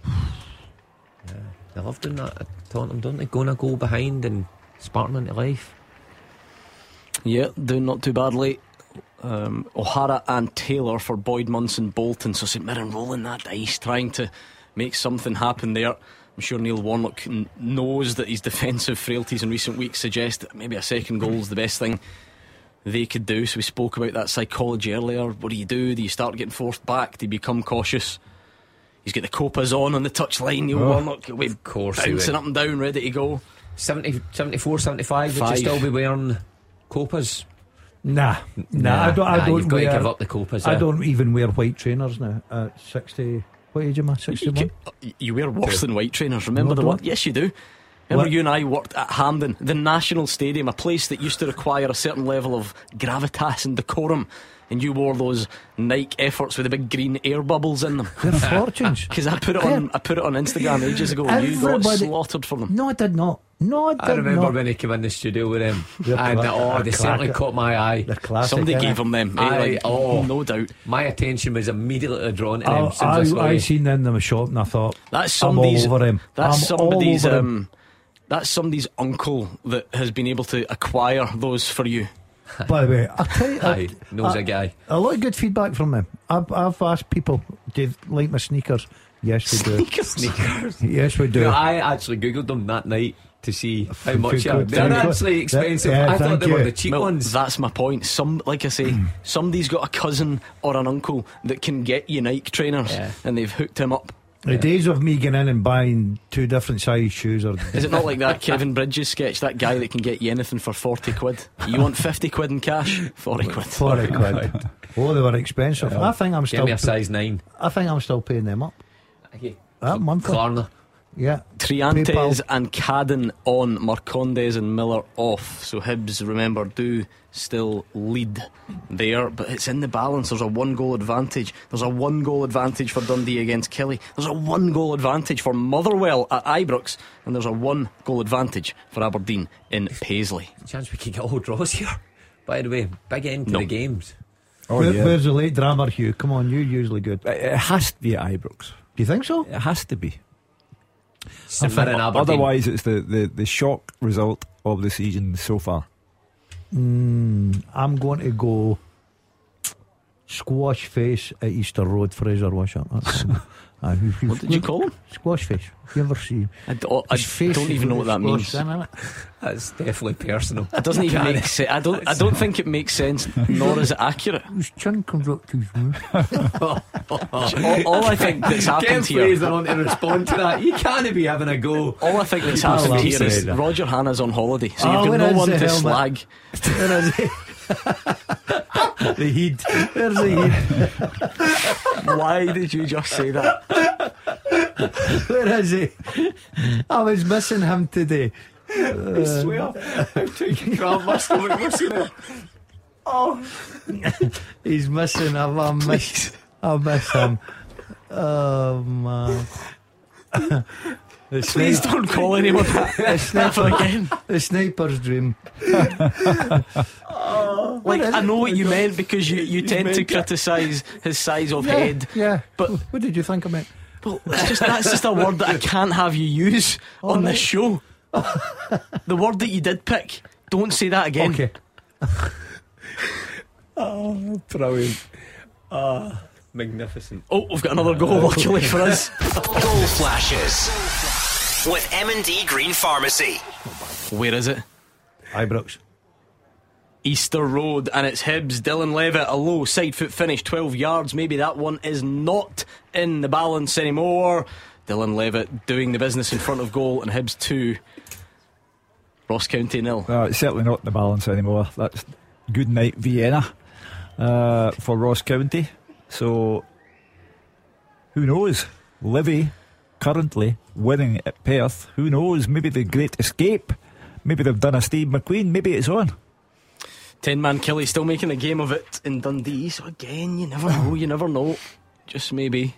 They love doing that at Tottenham, don't they? Going a goal behind and sparking into life. Yeah, doing not too badly. O'Hara and Taylor for Boyd, Munson, Bolton. So St Mirren rolling that dice, trying to make something happen there. I'm sure Neil Warnock knows that his defensive frailties in recent weeks suggest that maybe a second goal is the best thing they could do. So we spoke about that psychology earlier. What do? Do you start getting forced back? Do you become cautious? He's got the Copas on the touchline. Neil Warnock will be Of course bouncing up and down, ready to go. 70, 74, 75. Would you still be wearing Copas? Nah, I don't. You've got to give up the Copas. I don't even wear white trainers now. At 60, what age am I? 61. You wear worse than white trainers. Remember No, the one? don't. Yes, you do. Remember you and I worked at Hampden, the National Stadium, a place that used to require a certain level of gravitas and decorum, and you wore those Nike efforts with the big green air bubbles in them. They're fortunes. Because I put it on Instagram ages ago, and you got slaughtered for them. No, I did not. I remember when he came in the studio with them, and they certainly caught my eye. They're classic. Somebody gave him them. No doubt. My attention was immediately drawn to them. I seen them in the shop and I thought, that's I'm all over him. That's somebody's uncle that has been able to acquire those for you. By the way, I'll tell you, knows a guy. A lot of good feedback from them. I've asked people, do you like my sneakers? Yes, we do. Sneakers. Yes, we do. No, I actually googled them that night to see how much good. they're actually expensive. Yeah, I thought they were you. the cheap Well, ones. that's my point. Like I say, somebody's got a cousin or an uncle that can get you Nike trainers, and they've hooked him up. The days of me going in and buying two different size shoes are. Is it not like that Kevin Bridges sketch? That guy that can get you anything for 40 quid. You want 50 quid in cash? 40 quid. 40 quid. Oh, they were expensive. I think I'm still. Give me a size 9. I think I'm still paying them up. That monthly. Klarna. Yeah. Triantes PayPal. and Cadden on, Marcondes and Miller off. So Hibs, remember, do still lead there, but it's in the balance. There's a 1-goal advantage. There's a 1-goal advantage for Dundee against Killie. There's a 1-goal advantage for Motherwell at Ibrox, and there's a 1-goal advantage for Aberdeen in Paisley. Chance we could get all draws here. By the way, big end to the games. Where's the late drama, Hugh? Come on, you're usually good. It has to be at Ibrox. Do you think so? It has to be. Aberdeen. Otherwise, it's the shock result of the season so far. I'm going to go Squash Face at Easter Road, Fraser Wishart. What did you call him? Squash Face. You ever see? I don't even know what that means. That's definitely personal. It doesn't even make sense. I don't think it makes sense, nor is it accurate. His chin comes up to his mouth. all I think that's happened here. Fraser on to respond to that. You can't be having a go. All I think that's happened here is Roger Hannah's on holiday, so you've got no one to slag. Where is he? The heat. Where's the heat? Why did you just say that? Where is he? I was missing him today. I swear, I'm taking crap my stomach missing him. Oh, he's missing him. I miss him. Oh man. Please don't call anyone that never again. The sniper's dream. Like, I know what you meant, because you tend to criticise his size of head. Yeah, but what did you think I meant? Well, that's just a word that I can't have you use on this show. The word that you did pick, don't say that again. Okay. Oh, brilliant. Magnificent. Oh, we've got another goal, luckily for us. Goal flashes with M&D Green Pharmacy. Where is it? Ibrox. Easter Road, and it's Hibs. Dylan Levitt, a low side foot finish, 12 yards. Maybe that one is not in the balance anymore. Dylan Levitt doing the business in front of goal, and Hibs 2, Ross County 0. No, it's certainly not in the balance anymore. That's good night Vienna for Ross County. So who knows? Livy currently winning at Perth. Who knows? Maybe the Great Escape. Maybe they've done a Steve McQueen. Maybe it's on. 10-man Killie still making a game of it in Dundee. So again, you never know. You never know. Just maybe.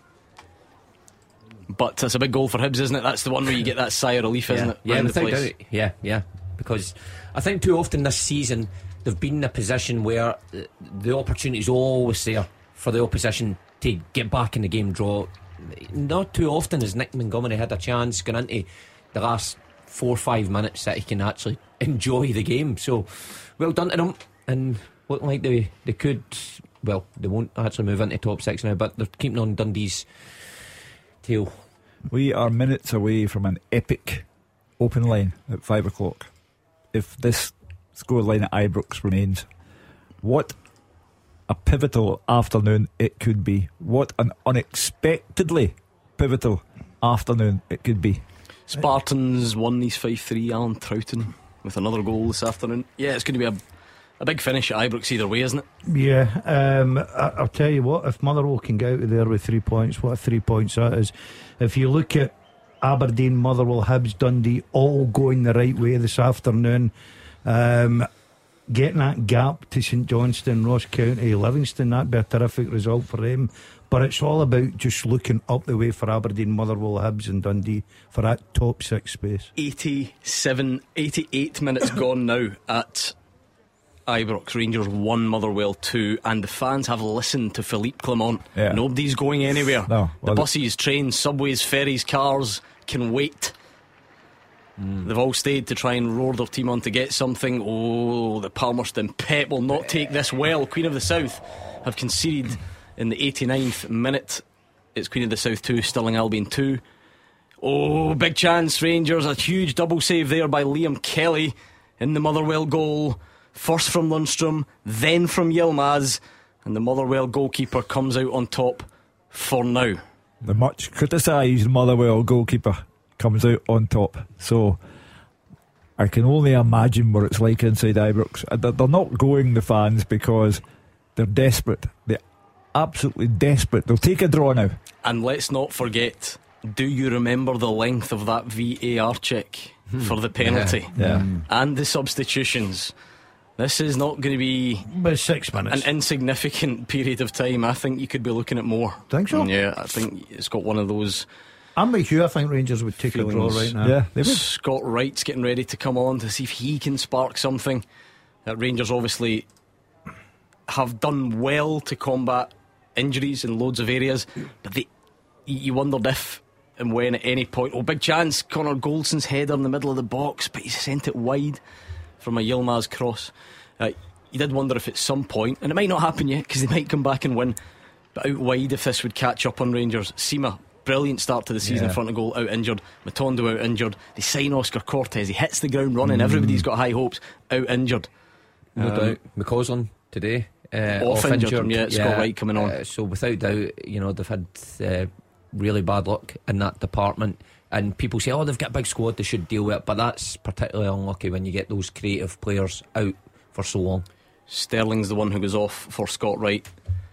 But that's a big goal for Hibs, isn't it? That's the one where you get that sigh of relief, isn't it? Yeah, Round the without place. doubt. Yeah. Because I think too often this season they've been in a position where the opportunity is always there for the opposition to get back in the game, draw. Not too often has Nick Montgomery had a chance going into the last 4 or 5 minutes that he can actually enjoy the game. So well done to them, and looking like they could. Well, they won't actually move into top 6 now, but they're keeping on Dundee's tail. We are minutes away from an epic open line at 5 o'clock. If this scoreline at Ibrox remains, what a pivotal afternoon it could be. What an unexpectedly pivotal afternoon it could be. Spartans won these 5-3. Alan Troughton with another goal this afternoon. Yeah, it's going to be a big finish at Ibrox either way, isn't it? Yeah, I'll tell you what, if Motherwell can get out of there with 3 points, what a 3 points that is. If you look at Aberdeen, Motherwell, Hibs, Dundee all going the right way this afternoon, getting that gap to St Johnstone, Ross County, Livingston, that'd be a terrific result for them. But it's all about just looking up the way for Aberdeen, Motherwell, Hibs and Dundee for that top 6 space. 88 minutes gone now at Ibrox. Rangers 1, Motherwell 2, and the fans have listened to Philippe Clement. Yeah. Nobody's going anywhere. No, the buses, trains, subways, ferries, cars can wait. They've all stayed to try and roar their team on to get something. Oh, the Palmerston Pep will not take this well. Queen of the South have conceded in the 89th minute. It's Queen of the South 2, Stirling Albion 2. Oh, big chance, Rangers. A huge double save there by Liam Kelly in the Motherwell goal. First from Lundstrom, then from Yilmaz, and the Motherwell goalkeeper comes out on top for now. The much criticised Motherwell goalkeeper comes out on top. So I can only imagine what it's like inside Ibrox. They're not going, the fans, because they're desperate. They're absolutely desperate. They'll take a draw now. And let's not forget, do you remember the length of that VAR check for the penalty? Yeah. And the substitutions. This is not going to be About 6 minutes. an insignificant period of time. I think you could be looking at more. Think so? Yeah, I think it's got one of those. I'm with you. I think Rangers would take a draw right now. Yeah, they would. Scott Wright's getting ready to come on to see if he can spark something. Rangers obviously have done well to combat injuries in loads of areas, but you wondered if and when at any point. Oh, big chance, Connor Goldson's header in the middle of the box, but he's sent it wide from a Yilmaz cross. You did wonder if at some point, and it might not happen yet because they might come back and win, but out wide if this would catch up on Rangers. Seema, brilliant start to the season in front of goal, out injured. Matondo out injured. They sign Oscar Cortez, he hits the ground running. Everybody's got high hopes. Out injured. No doubt. McCausland today Off injured. Yeah, Scott Wright coming on. So without doubt, they've had really bad luck in that department. And people say, oh, they've got a big squad, they should deal with it. But that's particularly unlucky when you get those creative players out for so long. Sterling's the one who goes off for Scott Wright.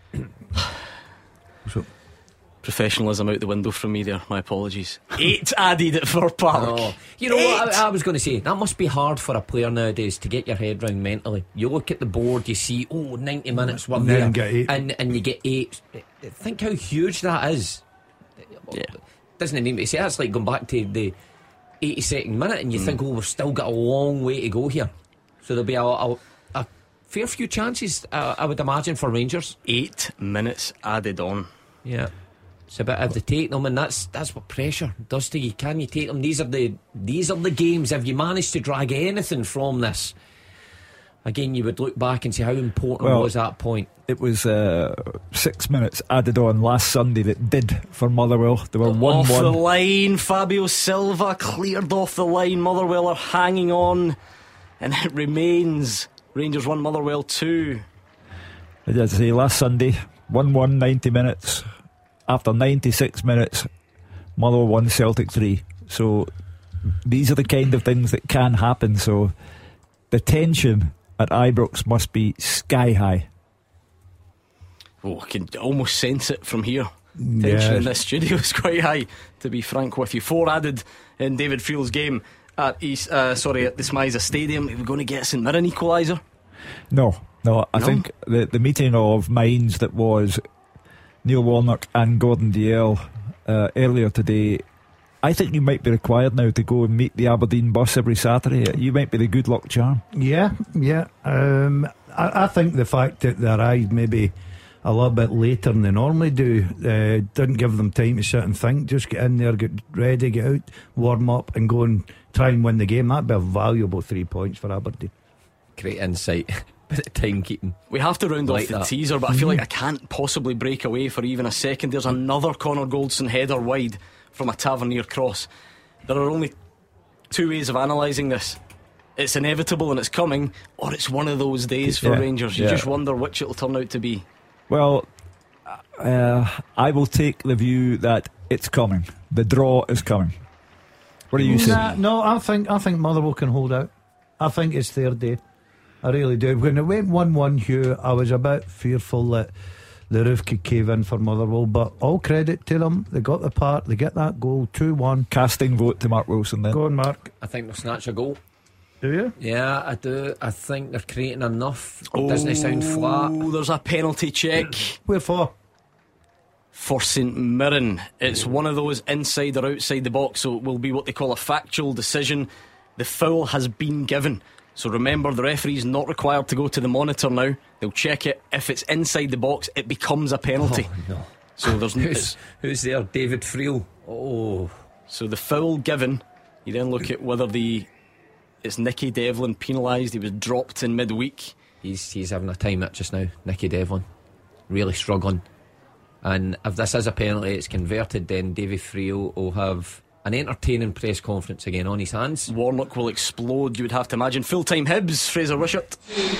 So, professionalism out the window from me there. My apologies. 8 added at Fir Park. Oh. You know what I was going to say? That must be hard for a player nowadays to get your head round mentally. You look at the board, you see, 90 minutes were there, get 8. and you get 8. Think how huge that is. Yeah. doesn't need to say that's like going back to the 82nd minute and you think, we've still got a long way to go here. So there'll be a fair few chances, I would imagine, for Rangers. 8 minutes added on. Yeah, it's a bit of the take them, and that's what pressure does to you. Can you take them? These are the games. If you manage to drag anything from this, again, you would look back and see how important was that point. It was 6 minutes added on last Sunday that did for Motherwell. They were 1-1 off the line. Fabio Silva cleared off the line. Motherwell are hanging on, and it remains Rangers 1, Motherwell 2. I did say last Sunday 1-1, 90 minutes. After 96 minutes, Motherwell 1, Celtic 3. So these are the kind of things that can happen. So the tension at Ibrox must be sky high. Oh, I can almost sense it from here. Tension in this studio is quite high, to be frank with you. 4 added in David Friel's game at the Smiza Stadium. Are we going to get St Mirren equaliser? No. I think the meeting of minds that was Neil Warnock and Gordon Dalziel earlier today, I think you might be required now to go and meet the Aberdeen bus every Saturday. You might be the good luck charm. Yeah. I think the fact that they arrived maybe a little bit later than they normally do didn't give them time to sit and think. Just get in there, get ready, get out, warm up and go and try and win the game. That'd be a valuable 3 points for Aberdeen. Great insight. Timekeeping. We have to round off the teaser, but I feel like I can't possibly break away for even a second. There's another Connor Goldson header wide from a Tavernier cross. There are only 2 ways of analysing this. It's inevitable and it's coming, or it's one of those days for Rangers. You just wonder which it'll turn out to be. Well, I will take the view that it's coming. The draw is coming. What do you say? No, I think Motherwell can hold out. I think it's their day. I really do. When it went 1-1, Hugh, I was a bit fearful that the roof could cave in for Motherwell, but all credit to them. They got the part, they get that goal, 2-1. Casting vote to Mark Wilson then. Go on, Mark. I think they'll snatch a goal. Do you? Yeah, I do. I think they're creating enough. Doesn't it sound flat? There's a penalty check. Where for? For St Mirren. It's one of those inside or outside the box, so it will be what they call a factual decision. The foul has been given. So remember, the referee's not required to go to the monitor now. They'll check it. If it's inside the box, it becomes a penalty. Oh, no. So there's who's there? David Friel. Oh. So the foul given, you then look at whether it's Nicky Devlin penalised. He was dropped in midweek. He's having a time at just now, Nicky Devlin. Really struggling. And if this is a penalty, it's converted, then David Friel will have an entertaining press conference again on his hands. Warnock will explode, you would have to imagine. Full-time Hibs, Fraser Wishart.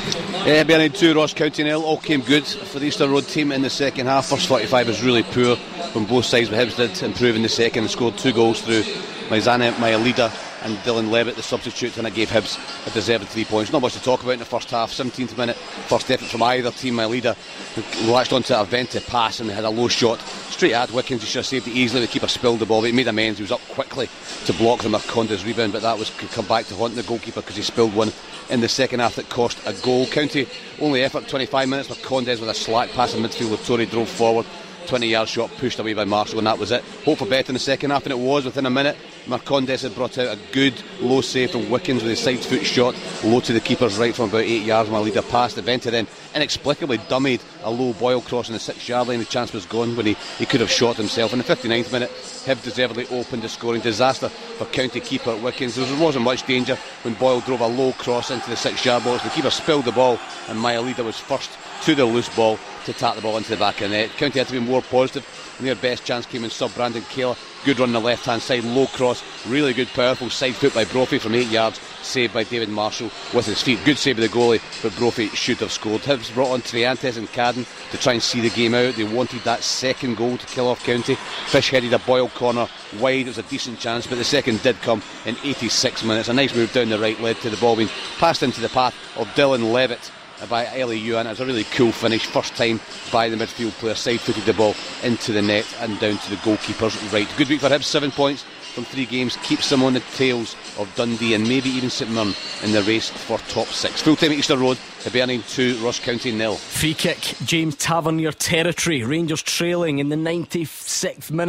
Bearing 2, Ross County 0. All came good for the Easter Road team in the second half. First 45 was really poor from both sides, but Hibs did improve in the second and scored 2 goals through Maizana Mayalida and Dylan Levitt, the substitute, and it gave Hibs a deserved 3 points. Not much to talk about in the first half. 17th minute, first effort from either team. Mayalida latched onto a Vente pass and they had a low shot straight at Wickens. He should have saved it easily. The keeper spilled the ball, but he made amends. He was up quickly to block the Marcondes rebound, but that could come back to haunt the goalkeeper because he spilled one in the second half that cost a goal. County only effort 25 minutes. Marcondes with a slack pass in midfield. Vittori drove forward, 20-yard shot pushed away by Marshall, and that was it. Hope for better in the second half, and it was. Within a minute, Marcondes had brought out a good low save from Wickens with his side foot shot low to the keeper's right from about 8 yards. Mayalida passed the Vente, then inexplicably dummied a low Boyle cross in the 6-yard line. The chance was gone when he could have shot himself. In the 59th minute, Hib deservedly opened the scoring. Disaster for County keeper Wickens. There wasn't much danger when Boyle drove a low cross into the 6-yard box. The keeper spilled the ball and Mayalida was first to the loose ball to tap the ball into the back of the net. County had to be more positive, and their best chance came in sub Brandon Kayla. Good run on the left hand side, low cross, really good powerful side foot by Brophy from 8 yards, saved by David Marshall with his feet. Good save of the goalie, but Brophy should have scored. Hibs brought on Triantes and Cadden to try and see the game out. They wanted that second goal to kill off County. Fish headed a Boyle corner wide. It was a decent chance, but the second did come in 86 minutes. A nice move down the right led to the ball being passed into the path of Dylan Levitt by Ellie Ewan. It was a really cool finish, first time by the midfield player, side footed the ball into the net and down to the goalkeeper's right. Good week for Hibs, 7 points from 3 games, keeps them on the tails of Dundee and maybe even St Mirren in the race for top 6. Full time at Easter Road, Hibernian 2, Ross County 0. Free kick, James Tavernier territory. Rangers trailing in the 96th minute.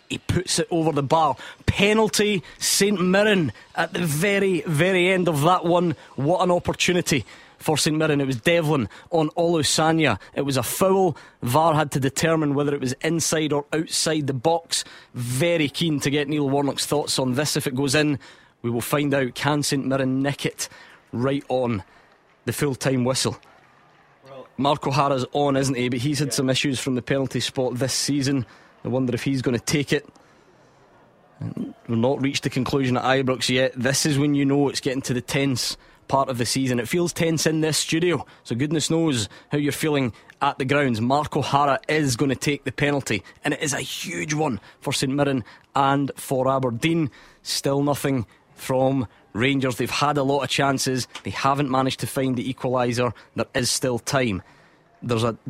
He puts it over the bar. Penalty, St Mirren at the very, very end of that one. What an opportunity for St Mirren. It was Devlin on Olusanya. It was a foul. VAR had to determine whether it was inside or outside the box. Very keen to get Neil Warnock's thoughts on this. If it goes in, we will find out. Can St Mirren nick it right on the full-time whistle? Mark O'Hara's on, isn't he? But he's had some issues from the penalty spot this season. I wonder if he's going to take it. We've not reached the conclusion at Ibrox yet. This is when you know it's getting to the tense part of the season. It feels tense in this studio, so goodness knows how you're feeling at the grounds. Mark O'Hara is going to take the penalty, and it is a huge one for St Mirren and for Aberdeen. Still nothing from Rangers. They've had a lot of chances. They haven't managed to find the equaliser. There is still time. There's a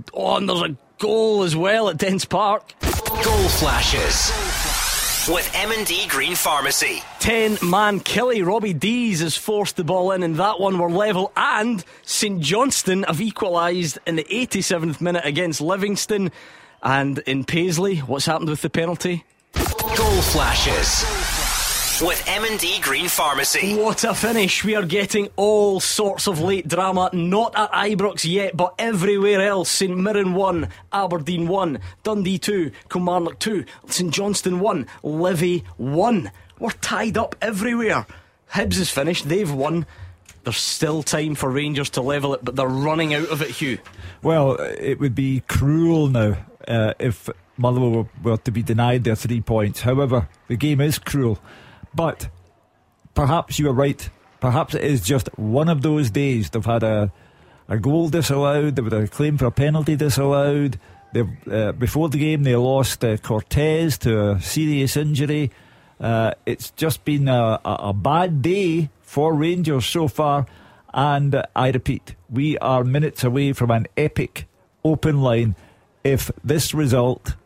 goal as well at Dens Park. Goal flashes with M&D Green Pharmacy. 10-man Killie. Robbie Dees has forced the ball in, and that one were level. And St Johnstone have equalised in the 87th minute against Livingston. And in Paisley, what's happened with the penalty? Goal flashes with M&D Green Pharmacy. What a finish. We are getting all sorts of late drama, not at Ibrox yet, but everywhere else. St Mirren 1, Aberdeen 1, Dundee 2, Kilmarnock 2, St Johnstone 1, Livy 1. We're tied up everywhere. Hibs is finished, they've won. There's still time for Rangers to level it, but they're running out of it, Hugh. Well, it would be cruel now if Motherwell were to be denied their 3 points. However, the game is cruel. But perhaps you are right. Perhaps it is just one of those days. They've had a goal disallowed. They've had a claim for a penalty disallowed. Before the game, they lost Cortez to a serious injury. It's just been a bad day for Rangers so far. And I repeat, we are minutes away from an epic open line if this result,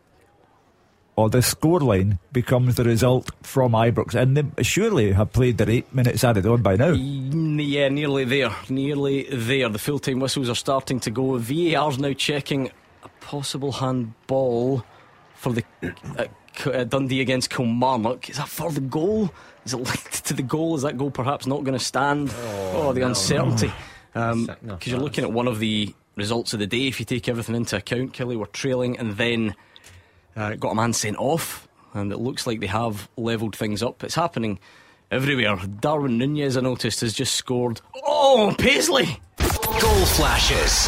or the scoreline, becomes the result from Ibrox. And they surely have played their 8 minutes added on by now. Yeah, nearly there. Nearly there. The full-time whistles are starting to go. VAR's now checking a possible handball for the Dundee against Kilmarnock. Is that for the goal? Is it linked to the goal? Is that goal perhaps not going to stand? The uncertainty. Because you're looking at one of the results of the day. If you take everything into account, Killie were trailing and then got a man sent off, and it looks like they have levelled things up. It's happening everywhere. Darwin Nunez, I noticed, has just scored. Oh, Paisley! Goal flashes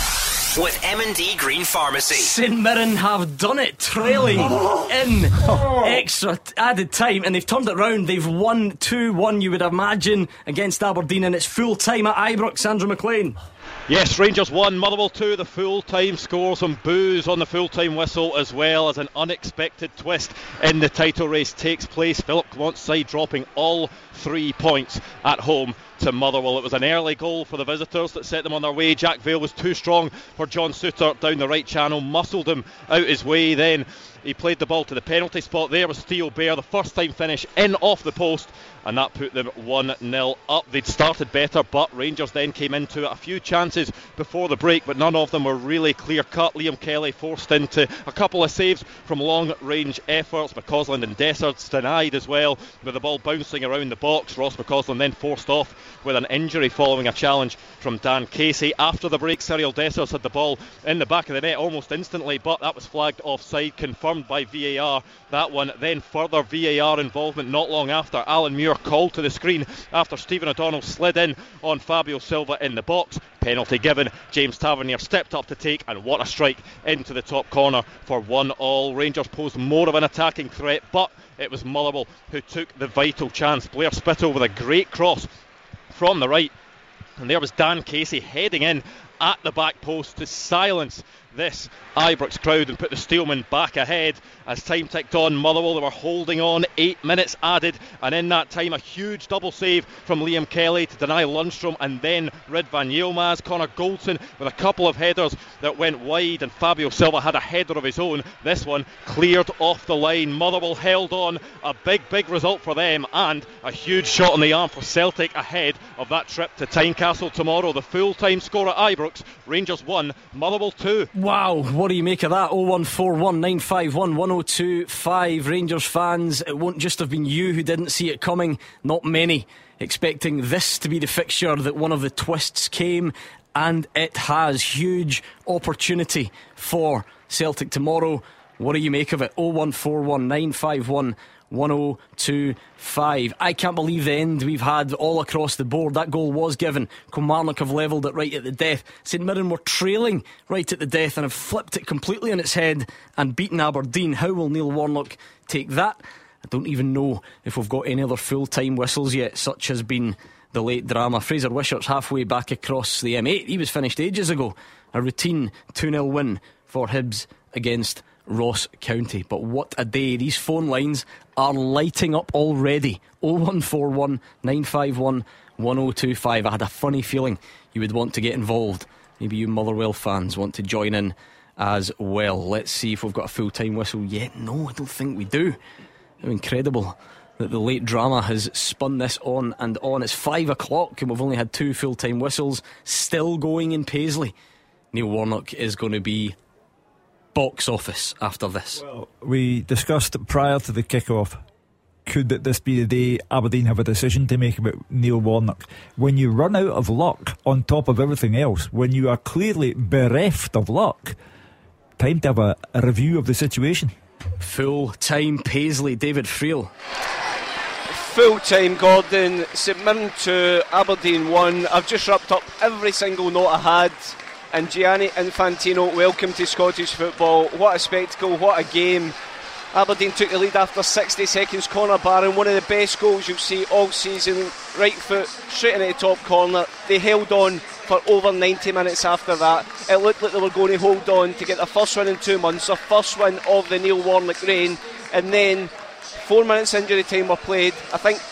with M&D Green Pharmacy. St Mirren have done it, trailing in extra added time, and they've turned it round. They've won 2-1, you would imagine, against Aberdeen, and it's full time at Ibrox. Andrew McLean. Yes, Rangers 1, Motherwell 2, the full-time score. Some boos on the full-time whistle, as well as an unexpected twist in the title race takes place. Philip Clement's side dropping all 3 points at home to Motherwell. It was an early goal for the visitors that set them on their way. Jack Vale was too strong for John Souttar down the right channel, muscled him out his way. Then he played the ball to the penalty spot. There was Theo Bair, the first time finish in off the post, and that put them 1-0 up. They'd started better, but Rangers then came into it. A few chances before the break, but none of them were really clear cut. Liam Kelly forced into a couple of saves from long range efforts. McCausland and Dessers denied as well, with the ball bouncing around the box. Ross McCausland then forced off with an injury following a challenge from Dan Casey. After the break, Cyril Dessers had the ball in the back of the net almost instantly, but that was flagged offside, confirmed by VAR. That one, then further VAR involvement not long after. Alan Muir called to the screen after Stephen O'Donnell slid in on Fabio Silva in the box. Penalty given. James Tavernier stepped up to take, and what a strike into the top corner for 1-1. Rangers posed more of an attacking threat, but it was Motherwell who took the vital chance. Blair Spittle with a great cross from the right, and there was Dan Casey heading in at the back post to silence this Ibrox crowd and put the Steelmen back ahead. As time ticked on, Motherwell, they were holding on. 8 minutes added, and in that time a huge double save from Liam Kelly to deny Lundstrom, and then Rid van Yilmaz. Connor Goldson with a couple of headers that went wide, and Fabio Silva had a header of his own. This one cleared off the line. Motherwell held on. A big result for them, and a huge shot on the arm for Celtic ahead of that trip to Tynecastle tomorrow. The full-time score at Ibrox Ibrox. Rangers 1, Motherwell 2. Wow, what do you make of that? 01419511025. Rangers fans, it won't just have been you who didn't see it coming. Not many expecting this to be the fixture that one of the twists came, and it has. Huge opportunity for Celtic tomorrow. What do you make of it? 01419511025. I can't believe the end we've had all across the board. That goal was given. Kilmarnock have levelled it right at the death. St Mirren were trailing right at the death and have flipped it completely on its head and beaten Aberdeen. How will Neil Warnock take that? I don't even know if we've got any other full-time whistles yet. Such has been the late drama. Fraser Wishart's halfway back across the M8. He was finished ages ago. A routine 2-0 win for Hibs against Ross County. But what a day. These phone lines are lighting up already. 01419511025. I had a funny feeling you would want to get involved. Maybe you Motherwell fans want to join in as well. Let's see if we've got a full-time whistle yet. No, I don't think we do. How incredible that the late drama has spun this on and on. It's 5 o'clock and we've only had 2 full-time whistles still going in Paisley. Neil Warnock is going to be box office after this. Well, we discussed prior to the kick-off, could this be the day Aberdeen have a decision to make about Neil Warnock? When you run out of luck on top of everything else, when you are clearly bereft of luck, time to have a review of the situation. Full-time Paisley, David Friel. Full-time Gordon, St Mirren 2, Aberdeen 1. I've just wrapped up every single note I had. And Gianni Infantino, welcome to Scottish football. What a spectacle, what a game. Aberdeen took the lead after 60 seconds. Conor Barron, one of the best goals you'll see all season. Right foot straight into the top corner. They held on for over 90 minutes after that. It looked like they were going to hold on to get their first win in 2 months, their first win of the Neil Warnock reign. And then 4 minutes injury time were played. I think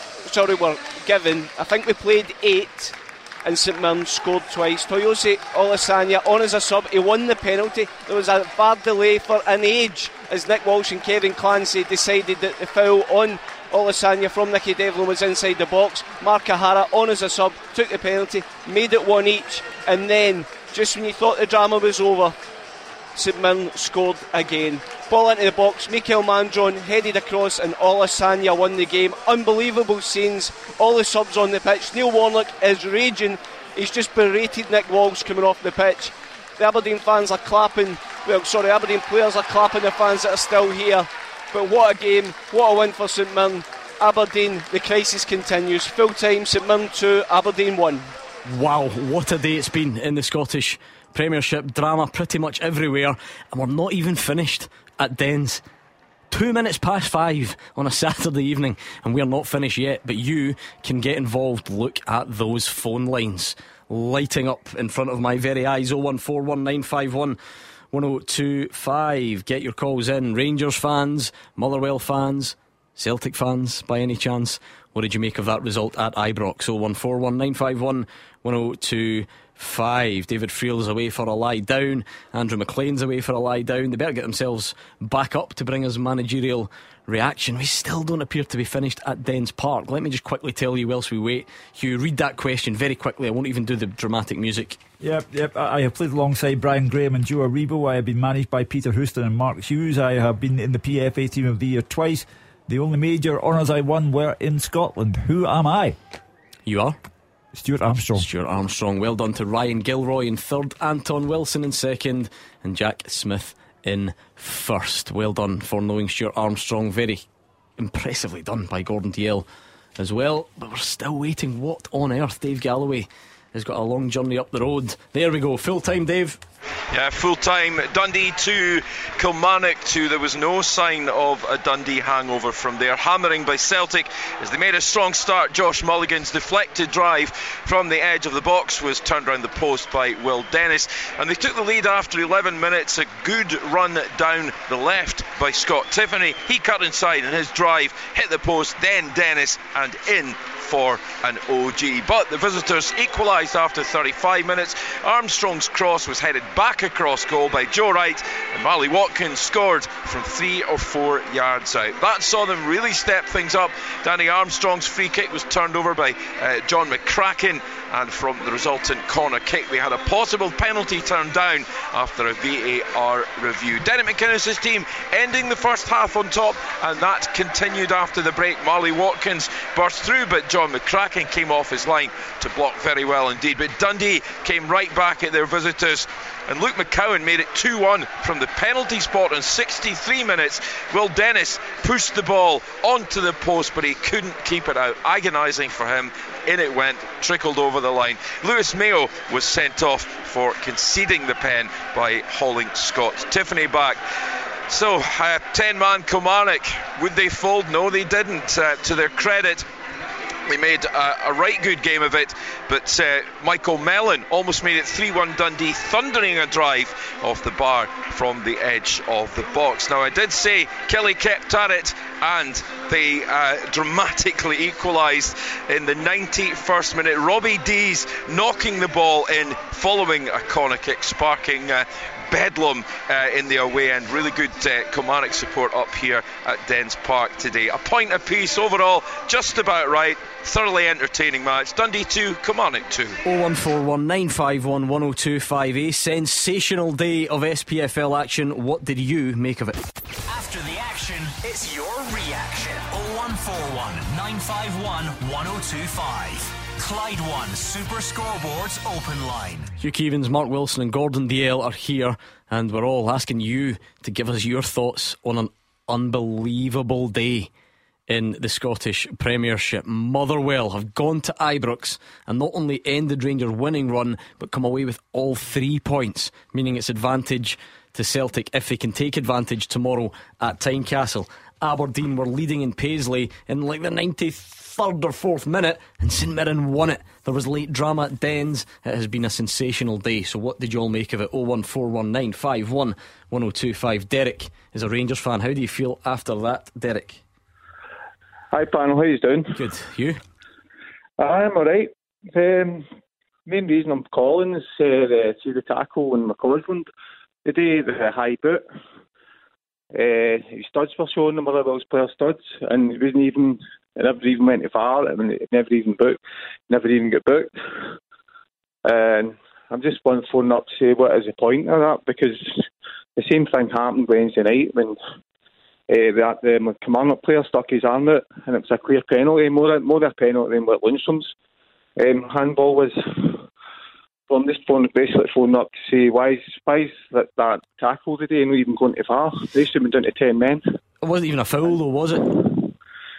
we played 8. And St Mirren scored twice. Toyosi Olasanya on as a sub. He won the penalty. There was a VAR delay for an age as Nick Walsh and Kevin Clancy decided that the foul on Olasanya from Nicky Devlin was inside the box. Mark O'Hara on as a sub, took the penalty, made it 1 each, and then just when you thought the drama was over, St Mirren scored again. Ball into the box, Mikael Mandron headed across and Olasanya won the game. Unbelievable scenes, all the subs on the pitch. Neil Warnock is raging. He's just berated Nick Walsh coming off the pitch. The Aberdeen fans are clapping, Aberdeen players are clapping the fans that are still here. But what a game, what a win for St Mirren. Aberdeen, the crisis continues. Full time, St Mirren 2, Aberdeen 1. Wow, what a day it's been in the Scottish Premiership. Drama pretty much everywhere, and we're not even finished at Dens. 2 minutes past 5 on a Saturday evening, and we're not finished yet. But you can get involved. Look at those phone lines lighting up in front of my very eyes. 01419511025. Get your calls in. Rangers fans, Motherwell fans, Celtic fans by any chance. What did you make of that result at Ibrox? 01419511025. David Friel's away for a lie down. Andrew McLean's away for a lie down. They better get themselves back up to bring us managerial reaction. We still don't appear to be finished at Dens Park. Let me just quickly tell you whilst we wait. Hugh, read that question very quickly. I won't even do the dramatic music. Yep. I have played alongside Brian Graham and Joe Aribo. I have been managed by Peter Houston and Mark Hughes. I have been in the PFA Team of the Year twice. The only major honours I won were in Scotland. Who am I? You are? Stuart Armstrong. Stuart Armstrong. Well done to Ryan Gilroy in third, Anton Wilson in second, and Jack Smith in first. Well done for knowing Stuart Armstrong. Very impressively done by Gordon DL as well. But we're still waiting. What on earth? Dave Galloway has got a long journey up the road. There we go. Full time, Dave. Yeah, full time. Dundee 2, Kilmarnock 2. There was no sign of a Dundee hangover from there. Hammering by Celtic as they made a strong start. Josh Mulligan's deflected drive from the edge of the box was turned around the post by Will Dennis, and they took the lead after 11 minutes. A good run down the left by Scott Tiffany. He cut inside and his drive hit the post, then Dennis, and in for an OG. But the visitors equalised after 35 minutes. Armstrong's cross was headed back across goal by Joe Wright, and Marley Watkins scored from 3 or 4 yards out. That saw them really step things up. Danny Armstrong's free kick was turned over by John McCracken, and from the resultant corner kick we had a possible penalty turned down after a VAR review. Derek McInnes' team ending the first half on top, and that continued after the break. Marley Watkins burst through, but John McCracken came off his line to block very well indeed. But Dundee came right back at their visitors, and Luke McCowan made it 2-1 from the penalty spot in 63 minutes. Will Dennis pushed the ball onto the post, but he couldn't keep it out. Agonising for him. In it went, trickled over the line. Lewis Mayo was sent off for conceding the pen by hauling Scott Tiffany back. So, 10-man Kilmarnock, would they fold? No, they didn't. To their credit, they made a right good game of it, but Michael Mellon almost made it 3-1 Dundee, thundering a drive off the bar from the edge of the box. Now, I did say Kelly kept at it, and they dramatically equalised in the 91st minute. Robbie Dees knocking the ball in following a corner kick, sparking bedlam in the away end. Really good Kilmarnock support up here at Dens Park today. A point apiece overall, just about right. Thoroughly entertaining match. Dundee 2, Kilmarnock 2. 01419511025. A sensational day of SPFL action. What did you make of it? After the action, it's your reaction. 0141 951 1025. Clyde One Super Scoreboard's open line. Hugh Keevins, Mark Wilson and Gordon Dalziel are here, and we're all asking you to give us your thoughts on an unbelievable day in the Scottish Premiership. Motherwell have gone to Ibrox and not only ended Rangers' winning run, but come away with all 3 points, meaning it's advantage to Celtic if they can take advantage tomorrow at Tynecastle. Aberdeen were leading in Paisley in like the 93rd or 4th minute, and St Mirren won it. There was late drama at Dens. It has been a sensational day. So what did you all make of it? 01419511025. Derek is a Rangers fan. How do you feel after that, Derek? Hi panel, how you doing? Good. You? I'm alright. Main reason I'm calling is the tackle in McCausland today, the high boot. His studs were showing the Motherwell's player studs, and it never even went too far. I mean, it never even got booked. And I'm just phoning up to say what is the point of that, because the same thing happened Wednesday night when the Kilmarnock player stuck his arm out, and it was a clear penalty, more a penalty than what Lundstrom's handball was. So I'm just basically phoning up to say why is that tackle today not even going too far? They should have been down to 10 men. It wasn't even a foul though, was it? On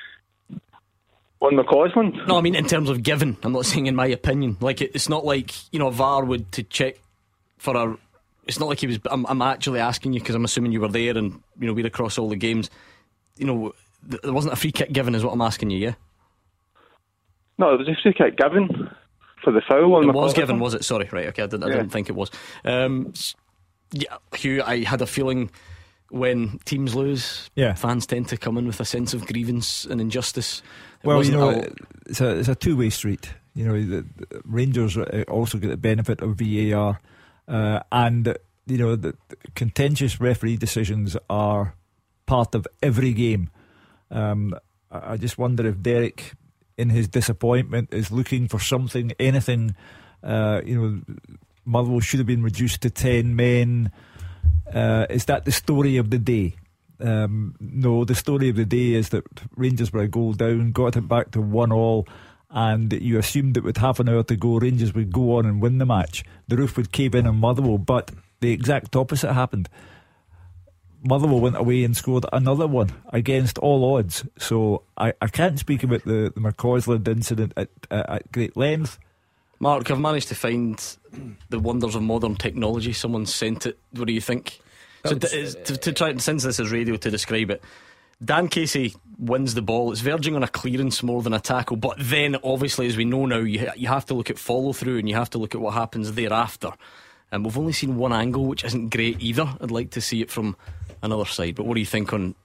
McCausland? No, I mean in terms of given. I'm not saying in my opinion. Like it's not like, VAR would to check for a. It's not like he was. I'm actually asking you because I'm assuming you were there and we're across all the games. There wasn't a free kick given, is what I'm asking you. Yeah. No, there was a free kick given for the foul. On it was given, was it? Sorry, right. Okay, I didn't think it was. Yeah, Hugh, I had a feeling when teams lose, fans tend to come in with a sense of grievance and injustice. It's a two-way street. The Rangers also get the benefit of VAR. And the contentious referee decisions are part of every game. I just wonder if Derek, in his disappointment, is looking for something, anything. Motherwell should have been reduced to 10 men. Is that the story of the day? No, the story of the day is that Rangers were a goal down, got it back to 1-1. And you assumed that with half an hour to go, Rangers would go on and win the match. The roof would cave in on Motherwell, but the exact opposite happened. Motherwell went away and scored another one against all odds. So I can't speak about the McCausland incident at great length. Mark, I've managed to find the wonders of modern technology. Someone sent it. What do you think? So to try, since this is radio, to describe it, Dan Casey wins the ball. It's verging on a clearance more than a tackle, but then obviously, as we know now, you have to look at follow through and you have to look at what happens thereafter. And we've only seen one angle, which isn't great either. I'd like to see it from another side. But what do you think on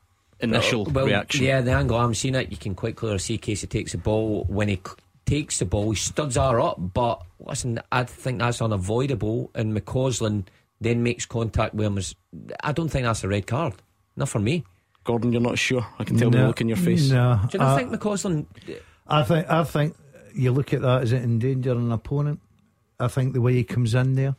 initial reaction. Yeah, the angle I'm seeing it, you can quite clearly see Casey takes the ball. When he takes the ball, he studs her up, but listen, I think that's unavoidable, and McCausland then makes contact with him. I don't think that's a red card. Not for me. Gordon, you're not sure? I can tell by the look in your face. No, do you not think McCausland... I think you look at that as it endangering an opponent. I think the way he comes in there,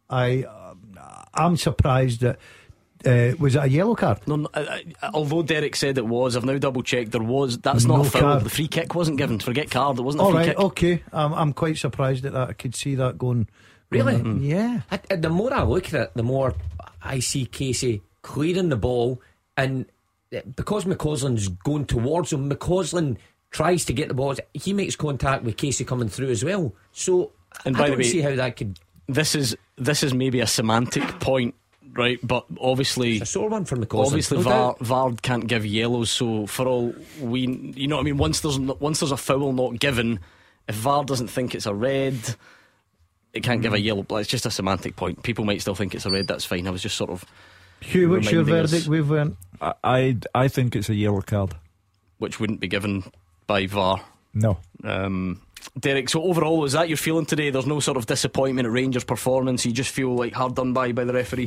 I'm surprised that was it a yellow card? No, although Derek said it was, I've now double checked. That's not No a foul. card. The free kick wasn't given. Forget card. It wasn't a All free right, kick. okay. I'm quite surprised at that. I could see that going. Really? Yeah. The more I look at it, the more I see Casey clearing the ball, and because McCausland's going towards him, McCausland tries to get the ball. He makes contact with Casey coming through as well. So And I by don't the way, see how that could. This is maybe a semantic point, right? But obviously, it's a sore one for McCausland. Obviously, VAR can't give yellows. So for all we, you know what I mean. Once there's a foul not given, if VAR doesn't think it's a red, it can't give a yellow. It's just a semantic point. People might still think it's a red. That's fine. I was just sort of. Hugh, what's your verdict? us, We've went. I think it's a yellow card, which wouldn't be given by VAR. No. Derek, so overall, was that your feeling today? There's no sort of disappointment at Rangers' performance. You just feel like hard done by the referee.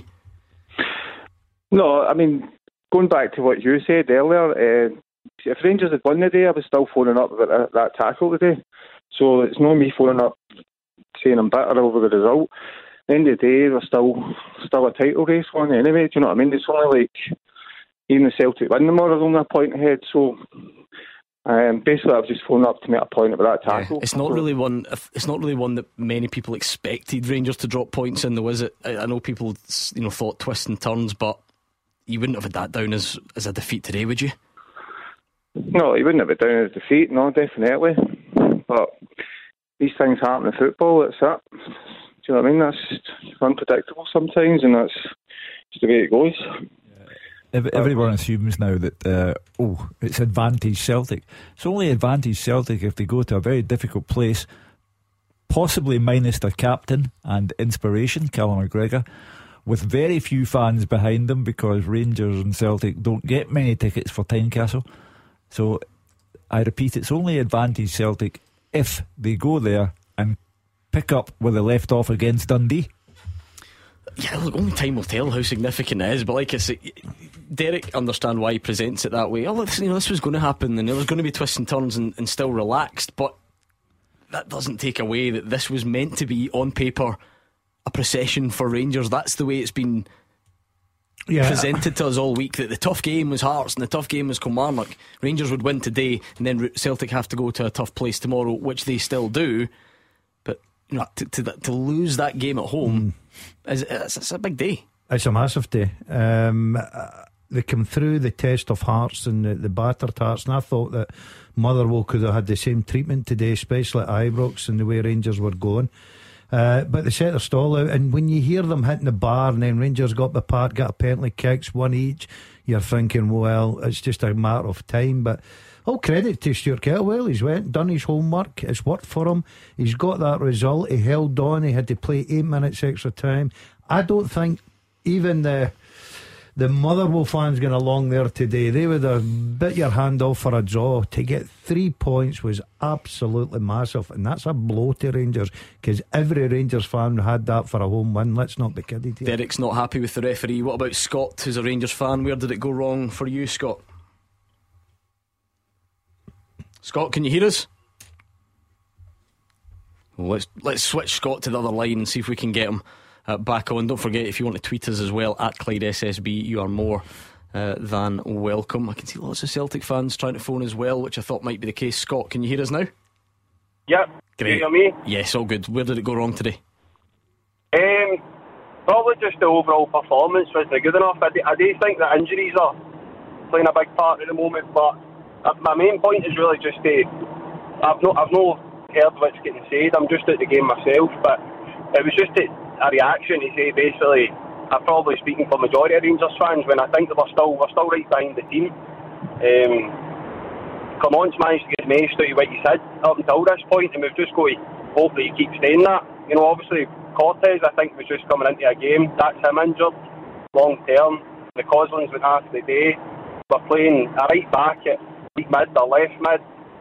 No, I mean, going back to what you said earlier, if Rangers had won the day, I was still phoning up about that tackle today. So it's not me phoning up saying I'm bitter over the result. At the end of the day, there's still a title race on anyway. Do you know what I mean? It's only like even the Celtic win them, are only a point ahead. So basically, I was just phoning up to make a point about that tackle. Yeah, it's not really one that many people expected Rangers to drop points in, though, is it? I know people, thought twists and turns, but you wouldn't have had that down as a defeat today, would you? No, you wouldn't have it down as defeat. No, definitely. But these things happen in football. That's it. Do you know what I mean? That's unpredictable sometimes, and that's just the way it goes. Everyone assumes now that it's advantage Celtic. It's only advantage Celtic if they go to a very difficult place, possibly minus their captain and inspiration, Callum McGregor, with very few fans behind them, because Rangers and Celtic don't get many tickets for Tynecastle. So I repeat, it's only advantage Celtic if they go there and pick up where they left off against Dundee. Yeah, look, only time will tell how significant it is. But like I say, Derek, understand why he presents it that way. This was going to happen, and there was going to be twists and turns, and still relaxed. But that doesn't take away that this was meant to be, on paper, a procession for Rangers. That's the way it's been presented to us all week. That the tough game was Hearts and the tough game was Kilmarnock. Rangers would win today, and then Celtic have to go to a tough place tomorrow, which they still do. But to lose that game at home, it's a big day. It's a massive day. They come through the test of Hearts and the battered Hearts, and I thought that Motherwell could have had the same treatment today, especially at Ibrox and the way Rangers were going. But they set their stall out, and when you hear them hitting the bar, and then Rangers got the part, got a penalty kicks, one each, you're thinking, well, it's just a matter of time. But all credit to Stuart Kettlewell. He's done his homework. It's worked for him. He's got that result. He held on. He had to play 8 minutes extra time. I don't think even the Motherwell fans going along there today, they would have bit your hand off for a draw. To get 3 points was absolutely massive, and that's a blow to Rangers, because every Rangers fan had that for a home win. Let's not be kidded here. Derek's not happy with the referee. What about Scott, who's a Rangers fan? Where did it go wrong for you, Scott? Scott, can you hear us? Well, let's switch Scott to the other line and see if we can get him back on. Don't forget, if you want to tweet us as well, at Clyde SSB, you are more than welcome. I can see lots of Celtic fans trying to phone as well, which I thought might be the case. Scott, can you hear us now? Yep. Great. Can you hear me? Yes, all good. Where did it go wrong today? Probably just the overall performance wasn't good enough. I do think that injuries are playing a big part at the moment, but my main point is really just I've not heard what's getting said. I'm just at the game myself, but it was just a reaction to say, basically, I'm probably speaking for majority of Rangers fans, when I think that we're still right behind the team. Clement's managed to get most out of what he said up until this point, and we've just got to hope that he keeps staying that. Obviously Cortez, I think, was just coming into a game. That's him injured long term. The Coslands went after the day. we're playing a right back at right mid or left mid.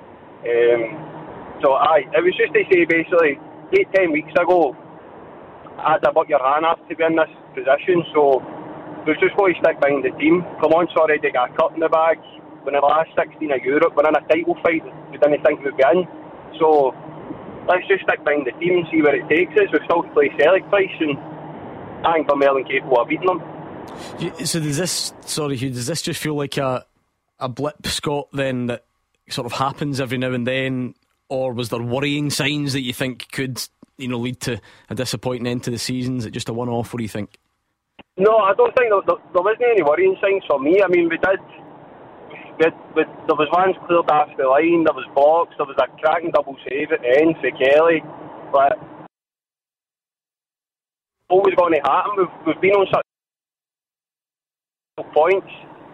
So it was just to say basically 8-10 weeks ago I had to work your hand off to be in this position, so we've just got to stick behind the team. Clermont's already got a cup in the bag. We're in the last 16 of Europe, we're in a title fight we didn't think we'd be in, so let's just stick behind the team and see where it takes us. We've still to play Celtic twice and I think we're more than capable of beating them. So does this, sorry Hugh, does this just feel like a blip, Scott, then, that sort of happens every now and then, or was there worrying signs that you think could, lead to a disappointing end to the season? Is it just a one-off? What do you think? No, I don't think there wasn't any worrying signs for me. I mean, there was ones cleared off the line, there was blocks, there was a cracking double save at the end for Kelly, but always going to happen. We've been on such points.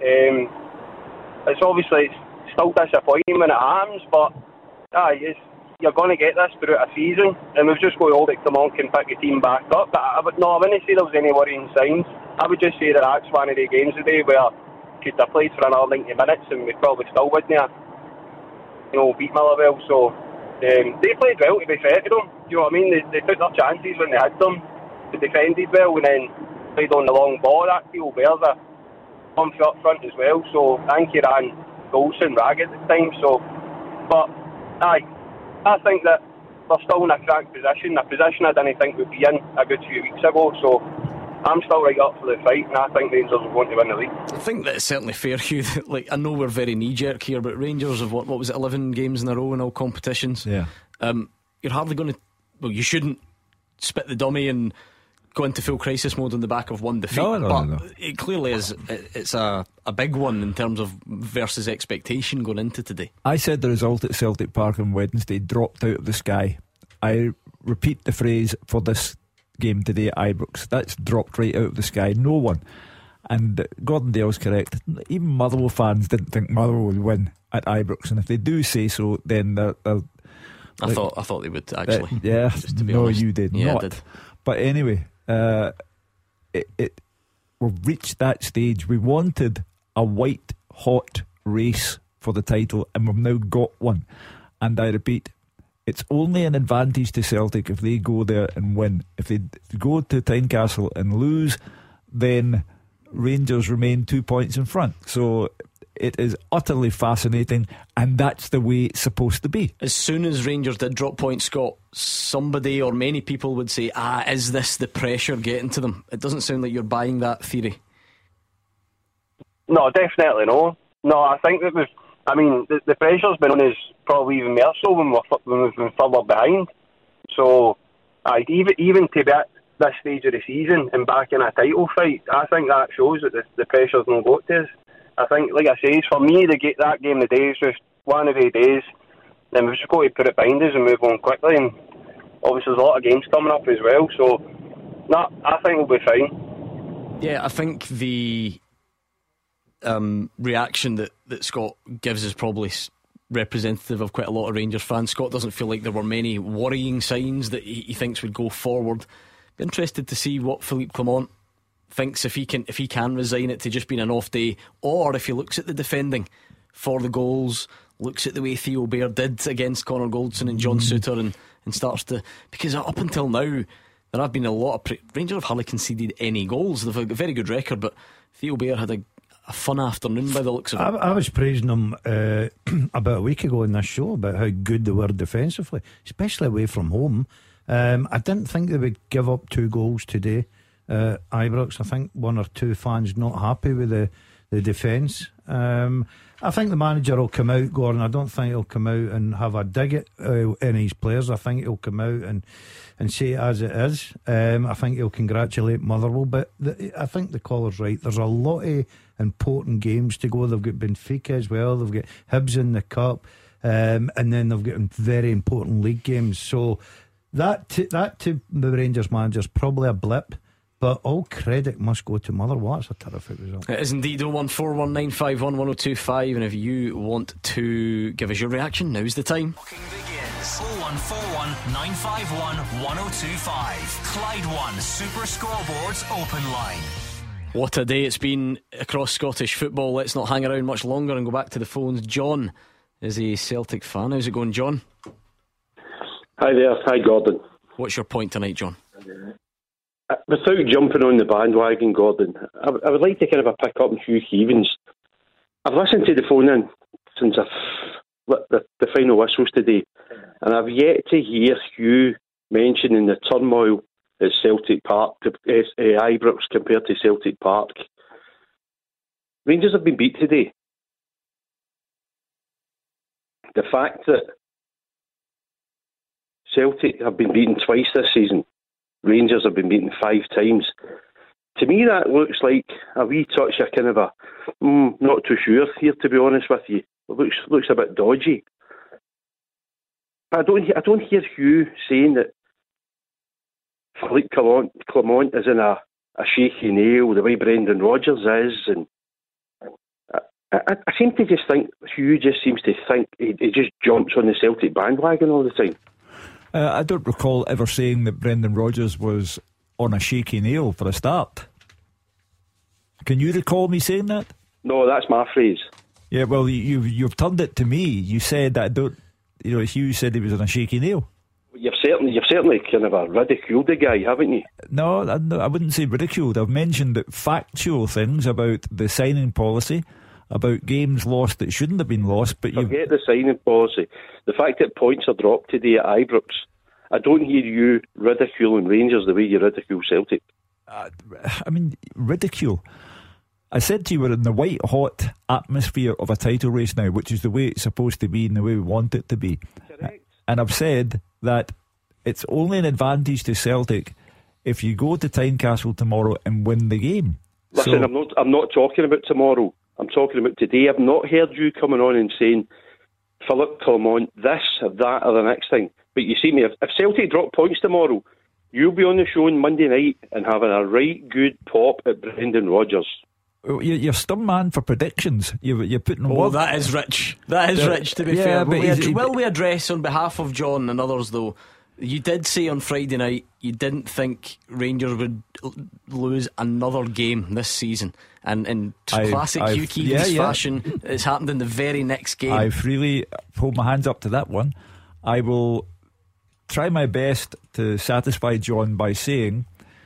It's obviously still disappointing when it happens, but you're going to get this throughout a season, and we've just got to hold it. Clermont can pick the team back up. But I wouldn't say there was any worrying signs. I would just say that that's one of the games today where could have played for another 90 minutes and we probably still wouldn't have, beat Motherwell. So they played well, to be fair to them. You know what I mean? They took their chances when they had them. They defended well and then played on the long ball. That Theo Bears a comfy up front as well. So I think he ran Golson ragged at the time. So, but I think that they're still in a cracked position. A position I didn't think we'd be in a good few weeks ago. So I'm still right up for the fight, and I think Rangers are going to win the league. I think that's certainly fair, Hugh. I know we're very knee-jerk here, but Rangers have what was it, 11 games in a row in all competitions. Yeah. You're hardly going to, you shouldn't spit the dummy and go into full crisis mode on the back of one defeat. No. It clearly is. It's a big one in terms of versus expectation going into today. I said the result at Celtic Park on Wednesday dropped out of the sky. I repeat the phrase for this game today at Ibrox. That's dropped right out of the sky. No one, and Gordon Dale's correct, even Motherwell fans didn't think Motherwell would win at Ibrox, and if they do say so, then they're I thought they would actually. Yeah, just to be honest. You did not. I did. But anyway, we've reached that stage. We wanted a white hot race for the title, and we've now got one. And I repeat, it's only an advantage to Celtic if they go there and win. If they go to Tynecastle and lose, then Rangers remain 2 points in front. So it is utterly fascinating, and that's the way it's supposed to be. As soon as Rangers did drop points, Scott, somebody or many people would say, is this the pressure getting to them? It doesn't sound like you're buying that theory. No, definitely no. No, I think that the pressure's been on us probably even more so when we've been further behind. So even to be at this stage of the season and back in a title fight, I think that shows that the pressure's not got to us. I think, like I say, for me, that game today is just one of the days, and we've just got to put it behind us and move on quickly. And obviously, there's a lot of games coming up as well, so I think we'll be fine. Yeah, I think the reaction that Scott gives is probably representative of quite a lot of Rangers fans. Scott doesn't feel like there were many worrying signs that he thinks would go forward. Be interested to see what Philippe Clermont thinks, if he can resign it to just being an off day, or if he looks at the defending for the goals, looks at the way Theo Bair did against Connor Goldson and John Souttar and starts to, because up until now there have been a lot of Rangers have hardly conceded any goals. They've a very good record, but Theo Bair had a fun afternoon by the looks of it. I was praising them about a week ago in this show about how good they were defensively, especially away from home. I didn't think they would give up 2 goals today. Ibrox, I think one or two fans not happy with the defence. I think the manager will come out, Gordon. I don't think he'll come out and have a dig at any of his players. I think he'll come out and say it as it is. I think he'll congratulate Motherwell, but I think the caller's right. There's a lot of important games to go. They've got Benfica as well, they've got Hibs in the Cup, and then they've got very important league games. So that to the Rangers manager's probably a blip, but all credit must go to Motherwell. That's a terrific result. It is indeed. 01419511025, and if you want to give us your reaction, now's the time. Booking begins. 0141 951 1025. Clyde One Super Scoreboards open line. What a day it's been across Scottish football. Let's not hang around much longer and go back to the phones. John is a Celtic fan. How's it going, John? Hi there. Hi, Gordon. What's your point tonight, John? Without jumping on the bandwagon, Gordon, I would like to kind of pick up on Hugh Keevins. I've listened to the phone in since the final whistles today, and I've yet to hear Hugh mentioning the turmoil at Celtic Park, Ibrox compared to Celtic Park. Rangers have been beat today. The fact that Celtic have been beaten twice this season, Rangers have been beaten 5 times. To me, that looks like a wee touch of kind of a not too sure here, to be honest with you. It looks a bit dodgy. I don't hear Hugh saying that Philippe Clement is in a shaky nail the way Brendan Rodgers is, and I seem to just think Hugh just seems to think he just jumps on the Celtic bandwagon all the time. I don't recall ever saying that Brendan Rodgers was on a shaky nail for a start. Can you recall me saying that? No, that's my phrase. Yeah, well, you've turned it to me. You said that Hugh said he was on a shaky nail. You've certainly kind of ridiculed the guy, haven't you? No, I wouldn't say ridiculed. I've mentioned that factual things about the signing policy, about games lost that shouldn't have been lost. But forget the signing policy. The fact that points are dropped today at Ibrox. I don't hear you ridiculing Rangers the way you ridicule Celtic. Ridicule. I said to you, we're in the white hot atmosphere of a title race now, which is the way it's supposed to be and the way we want it to be. Correct. And I've said that it's only an advantage to Celtic if you go to Tynecastle tomorrow and win the game. Listen, I'm not talking about tomorrow. I'm talking about today. I've not heard you coming on and saying Philippe Clement this or that or the next thing. But you see me, if Celtic drop points tomorrow, you'll be on the show on Monday night and having a right good pop at Brendan Rodgers. You're stum man for predictions. You're putting. Oh, that is rich. That is rich. To be fair, will we address on behalf of John and others though? You did say on Friday night you didn't think Rangers would lose another game this season, and in classic Hugh Keevins fashion, it's happened in the very next game. I freely hold my hands up to that one. I will try my best to satisfy John by saying,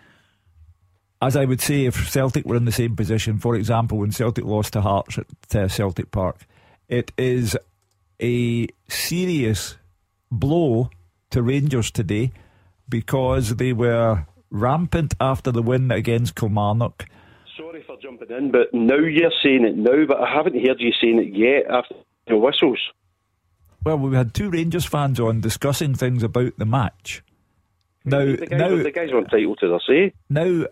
as I would say if Celtic were in the same position, for example, when Celtic lost to Hearts at Celtic Park, it is a serious blow to Rangers today because they were rampant after the win against Kilmarnock. Sorry for jumping in, but now you're saying it now, but I haven't heard you saying it yet after the whistles. Well, we had 2 Rangers fans on discussing things about the match. The guys were entitled to their say. Now,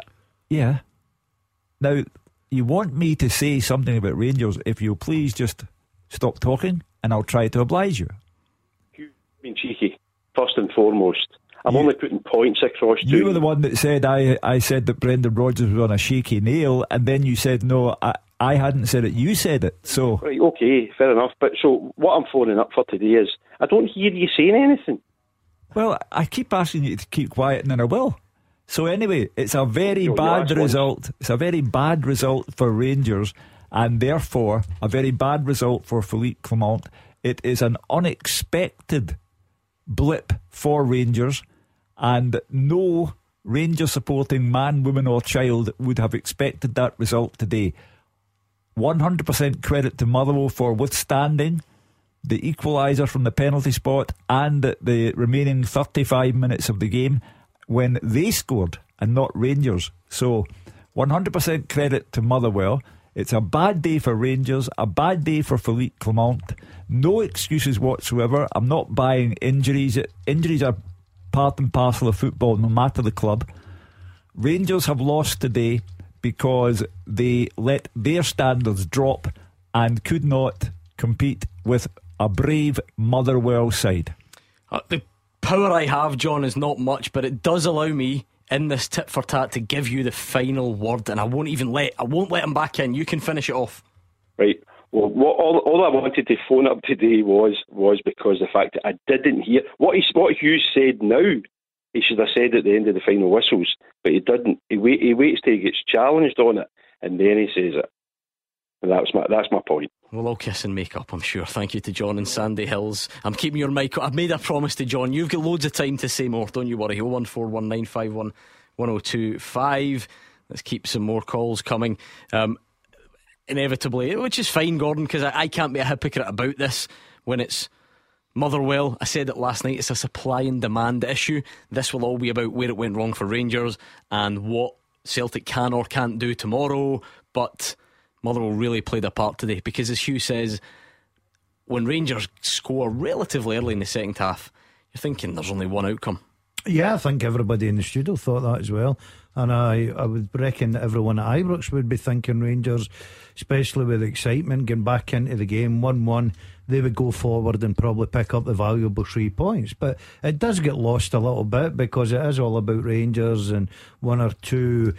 you want me to say something about Rangers. If you'll please just stop talking and I'll try to oblige you. You've been cheeky, first and foremost. I'm only putting points across to you. You were the one that said I said that Brendan Rodgers was on a shaky nail, and then you said no, I hadn't said it, you said it. So right, okay, fair enough. But so what I'm phoning up for today is I don't hear you saying anything. Well, I keep asking you to keep quiet, and then I will. So anyway, it's a very bad result. It's a very bad result for Rangers, and therefore a very bad result for Philippe Clement. It is an unexpected blip for Rangers, and no Rangers supporting man, woman or child would have expected that result today. 100% credit to Motherwell for withstanding the equaliser from the penalty spot and the remaining 35 minutes of the game when they scored and not Rangers. So 100% credit to Motherwell. It's a bad day for Rangers, a bad day for Philippe Clement. No excuses whatsoever. I'm not buying injuries. Injuries are part and parcel of football, no matter the club. Rangers have lost today because they let their standards drop and could not compete with a brave Motherwell side. The power I have, John, is not much, but it does allow me in this tit for tat to give you the final word, and I won't let him back in. You can finish it off. Right. Well, all I wanted to phone up today was because the fact that I didn't hear what Hughes said now. He should have said at the end of the final whistles, but he didn't. He waits till he gets challenged on it. and then he says it. And that's my point. We'll all kiss and make up, I'm sure. Thank you to John in Sandy Hills. I'm keeping your mic. I've made a promise to John. You've got loads of time to say more, don't you worry. 01419511025. Let's keep some more calls coming. Inevitably, which is fine, Gordon, because I can't be a hypocrite about this when it's Motherwell. I said it last night, it's a supply and demand issue. This will all be about where it went wrong for Rangers and what Celtic can or can't do tomorrow. But Motherwell really played a part today, because as Hugh says, when Rangers score relatively early in the second half, you're thinking there's only one outcome. Yeah, I think everybody in the studio thought that as well. And I would reckon that everyone at Ibrox would be thinking Rangers, especially with excitement, getting back into the game 1-1, they would go forward and probably pick up the valuable 3 points. But it does get lost a little bit, because it is all about Rangers and one or two,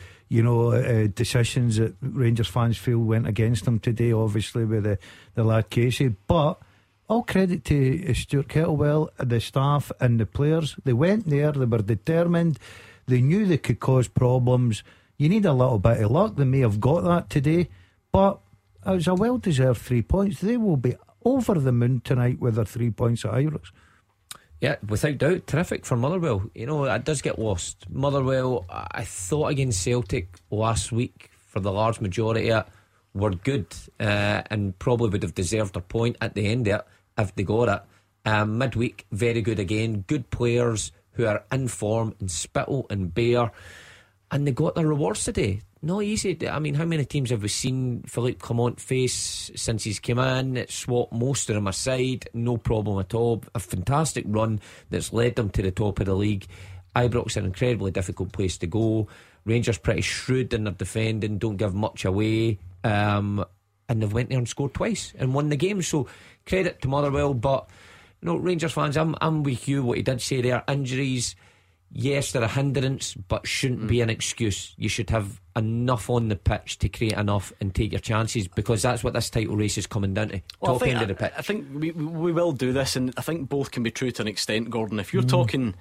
decisions that Rangers fans feel went against them today, obviously with the lad Casey. But all credit to Stuart Kettlewell, the staff and the players. They went there, they were determined, they knew they could cause problems. You need a little bit of luck. They may have got that today, but it was a well-deserved 3 points. They will be over the moon tonight with their 3 points at Ibrox. Yeah, without doubt, terrific for Motherwell. It does get lost. Motherwell, I thought against Celtic last week, for the large majority of it, were good and probably would have deserved their point at the end of it if they got it. Midweek, very good again. Good players who are in form, and Spittle and Bear, and they got their rewards today. Not easy. I mean, how many teams have we seen Philippe Clement face since he's come in? Swapped most of them aside, no problem at all. A fantastic run that's led them to the top of the league. Ibrox an incredibly difficult place to go. Rangers pretty shrewd in their defending, don't give much away, and they've went there and scored twice and won the game. So credit to Motherwell. But Rangers fans, I'm with you. What he did say there, injuries, yes, they're a hindrance, but shouldn't be an excuse. You should have enough on the pitch to create enough and take your chances, because that's what this title race is coming down to. Top end of the pitch. I think we will do this, and I think both can be true to an extent, Gordon. If you're talking,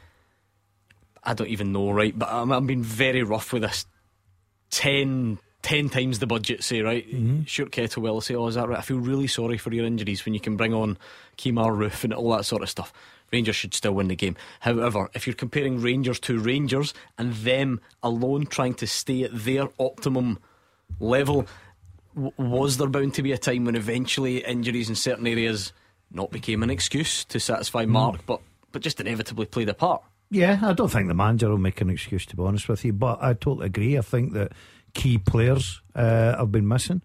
I don't even know, right, but I'm being very rough with this. 10 times the budget, say, right? Stuart Kettlewell will say, is that right? I feel really sorry for your injuries, when you can bring on Kemar Roof and all that sort of stuff. Rangers should still win the game. However, if you're comparing Rangers to Rangers and them alone trying to stay at their optimum level, was there bound to be a time when eventually injuries in certain areas not became an excuse to satisfy Mark, but just inevitably played a part? Yeah, I don't think the manager will make an excuse, to be honest with you, but I totally agree. I think that key players have been missing.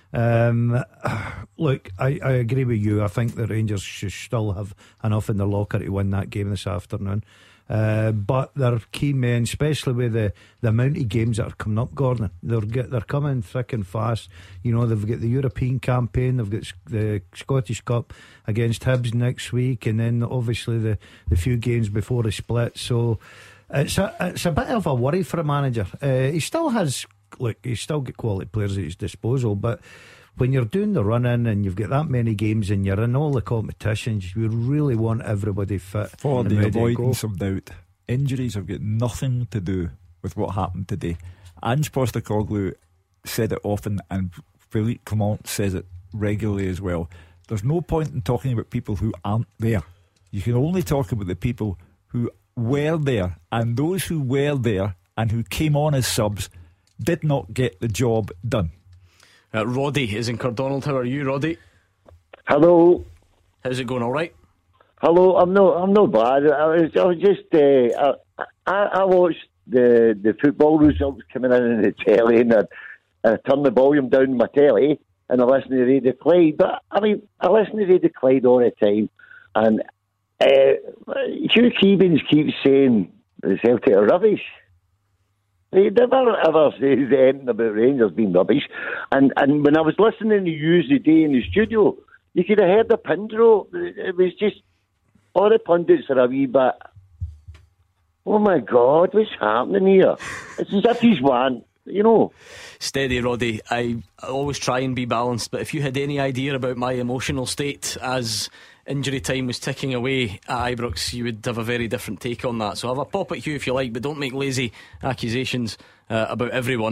Look, I agree with you. I think the Rangers should still have enough in their locker to win that game this afternoon. But their key men, especially with the amount of games that are coming up, Gordon, they're coming thick and fast. They've got the European campaign, they've got the Scottish Cup against Hibs next week, and then obviously the few games before the split. So it's a bit of a worry for a manager. He still has. Look, he's still got quality players at his disposal, but when you're doing the run-in and you've got that many games and you're in all the competitions, you really want everybody fit. For the avoidance of doubt, injuries have got nothing to do with what happened today. Ange Postecoglou said it often, and Philippe Clement says it regularly as well. There's no point in talking about people who aren't there. You can only talk about the people who were there, and those who were there and who came on as subs did not get the job done. Roddy is in Cardonald. How are you, Roddy? Hello. How's it going? All right? Hello. I'm not bad. I was just I watched the football results coming in the telly, and I turned the volume down on my telly and I listened to Radio Clyde. But I mean, I listen to Radio Clyde all the time, and Hugh Keevins keeps saying the Celtic are rubbish. He never ever says anything about Rangers being rubbish. And when I was listening to you the day in the studio, you could have heard the pin drop. It was just, all the pundits are a wee bit, oh my God, what's happening here? It's as if he's won, Steady, Roddy. I always try and be balanced, but if you had any idea about my emotional state as injury time was ticking away at Ibrox, you would have a very different take on that. So have a pop at Hugh if you like, but don't make lazy accusations about everyone.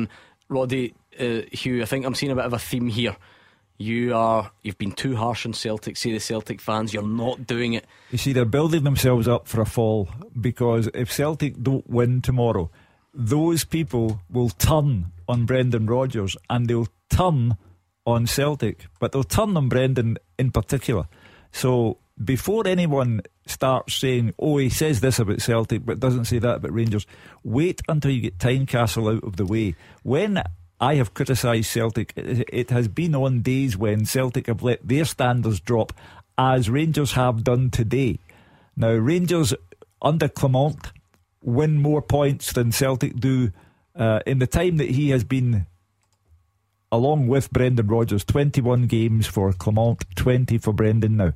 Roddy, Hugh, I think I'm seeing a bit of a theme here. You've been too harsh on Celtic. Say the Celtic fans, you're not doing it. You see, they're building themselves up for a fall, because if Celtic don't win tomorrow, those people will turn on Brendan Rodgers and they'll turn on Celtic, but they'll turn on Brendan in particular. So before anyone starts saying, oh, he says this about Celtic but doesn't say that about Rangers, wait until you get Tynecastle out of the way. When I have criticised Celtic, it has been on days when Celtic have let their standards drop, as Rangers have done today. Now, Rangers under Clement win more points than Celtic do in the time that he has been along with Brendan Rodgers. 21 games for Clement, 20 for Brendan now.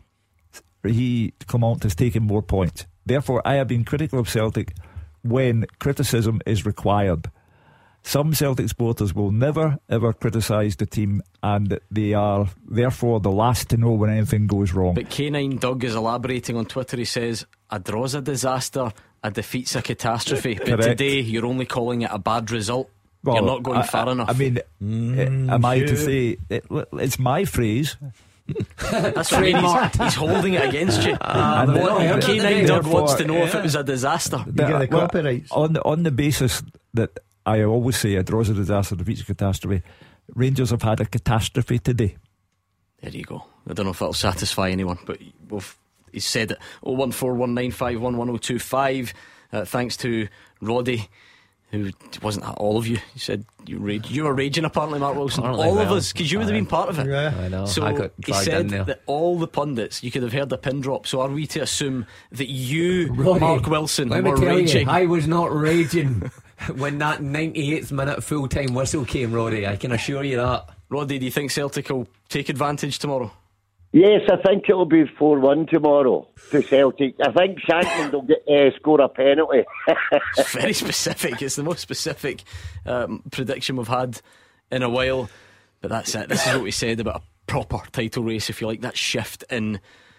Clement has taken more points. Therefore, I have been critical of Celtic when criticism is required. Some Celtic supporters will never ever criticise the team, and they are therefore the last to know when anything goes wrong. But K9 Doug is elaborating on Twitter. He says, a draw's a disaster, a defeat's a catastrophe. But Correct. Today you're only calling it a bad result. Well, you're not going far enough. I mean, am I to say it's my phrase? That's what I mean. He's holding it against you. And K9 Doug wants to know if it was a disaster. You get the copyrights on the basis that I always say a draw's a disaster, defeat's a catastrophe. Rangers have had a catastrophe today. There you go. I don't know if that'll satisfy anyone, but he's said it. 01419511025. Thanks to Roddy, who wasn't that all of you. He said you were raging apparently, Mark Wilson. Apparently, all of us, because you would have been part of it. Yeah. I know. So I got he dragged said in there. that all the pundits, you could have heard the pin drop. So are we to assume that you, Roddy, Mark Wilson, let me were tell raging? you, I was not raging when that 98th minute full time whistle came, Roddy. I can assure you that. Roddy, do you think Celtic will take advantage tomorrow? Yes, I think it'll be 4-1 tomorrow to Celtic. I think Shanklin will score a penalty. It's very specific. It's the most specific prediction we've had in a while. But that's it. This is what we said about a proper title race, if you like, that shift in,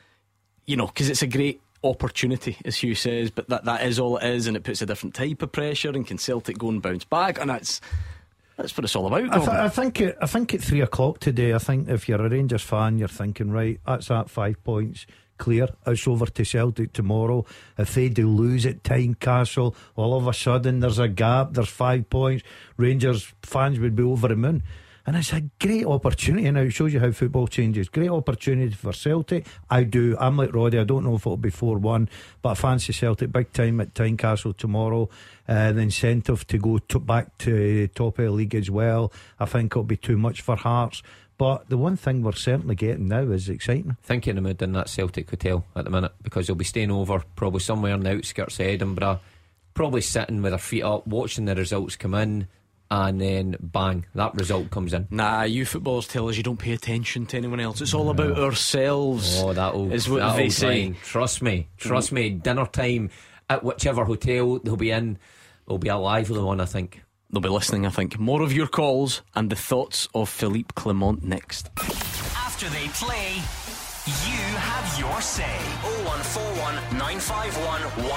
because it's a great opportunity, as Hugh says, but that is all it is, and it puts a different type of pressure. And can Celtic go and bounce back? And that's what it's all about. I think at 3 o'clock today, I think if you're a Rangers fan, you're thinking, right, that's at 5 points clear. It's over to Celtic tomorrow. If they do lose at Tynecastle, all of a sudden there's a gap, there's 5 points. Rangers fans would be over the moon. And it's a great opportunity. Now it shows you how football changes. Great opportunity for Celtic. I'm like Roddy, I don't know if it'll be 4-1, but I fancy Celtic big time at Tynecastle tomorrow. The incentive to go back to top of the league as well. I think it'll be too much for Hearts. But the one thing we're certainly getting now is exciting. Think in the mood in that Celtic hotel at the minute, because they'll be staying over probably somewhere in the outskirts of Edinburgh, probably sitting with their feet up, watching the results come in. And then bang, that result comes in. Nah, you footballers tell us you don't pay attention to anyone else. It's all about ourselves. Oh, is what they say. Trust me. Dinner time at whichever hotel they'll be in will be a lively one, I think. They'll be listening, I think. More of your calls and the thoughts of Philippe Clement next. After they play, you have your say. 0141 951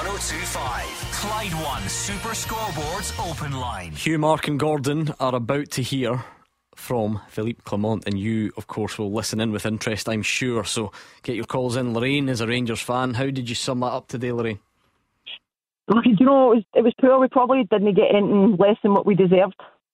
1025. Clyde One Super Scoreboards Open Line. Hugh, Mark and Gordon are about to hear from Philippe Clement, and you of course will listen in with interest, I'm sure, so get your calls in. Lorraine is a Rangers fan. How did you sum that up today, Lorraine? Look, it was poor. We probably didn't get anything less than what we deserved.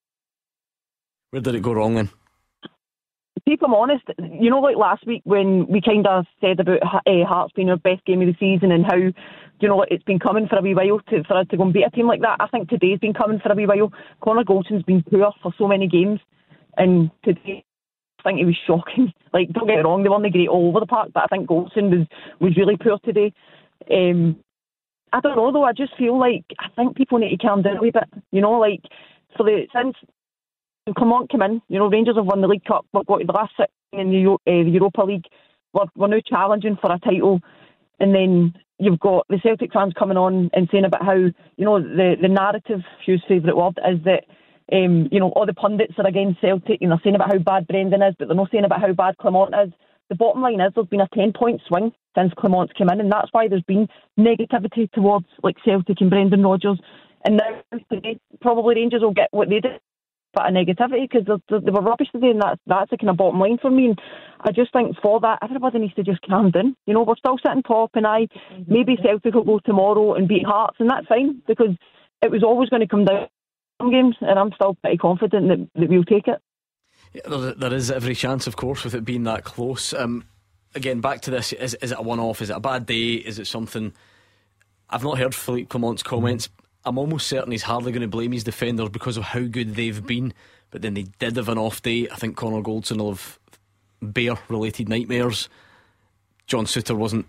Where did it go wrong then? See, if I'm honest, like last week when we kind of said about Hearts being our best game of the season and how, it's been coming for a wee while for us to go and beat a team like that. I think today's been coming for a wee while. Connor Goldson's been poor for so many games, and today I think he was shocking. Like, don't get it wrong, they weren't great all over the park, but I think Goldson was really poor today. I don't know though, I just feel like I think people need to calm down a wee bit. Since Clement came in, Rangers have won the League Cup, we've got the last 6 in the Europa League, we're now challenging for a title, and then you've got the Celtic fans coming on and saying about how, the narrative, Hugh's favourite word, is that all the pundits are against Celtic and they're saying about how bad Brendan is, but they're not saying about how bad Clement is. The bottom line is there's been a 10-point swing since Clement's come in, and that's why there's been negativity towards Celtic and Brendan Rodgers. And now today, probably Rangers will get what they did bit of negativity, because they were rubbish today, and that's the kind of bottom line for me. And I just think for that, everybody needs to just calm down. You know, we're still sitting top, and maybe Celtic will go tomorrow and beat Hearts, and that's fine, because it was always going to come down to some games, and I'm still pretty confident that we'll take it. Yeah, there is every chance, of course, with it being that close. Again, back to this, is it a one-off? Is it a bad day? Is it something? I've not heard Philippe Clement's comments. I'm almost certain he's hardly going to blame his defenders because of how good they've been, but then they did have an off day. I think Connor Goldson will have bear-related nightmares. John Souttar wasn't,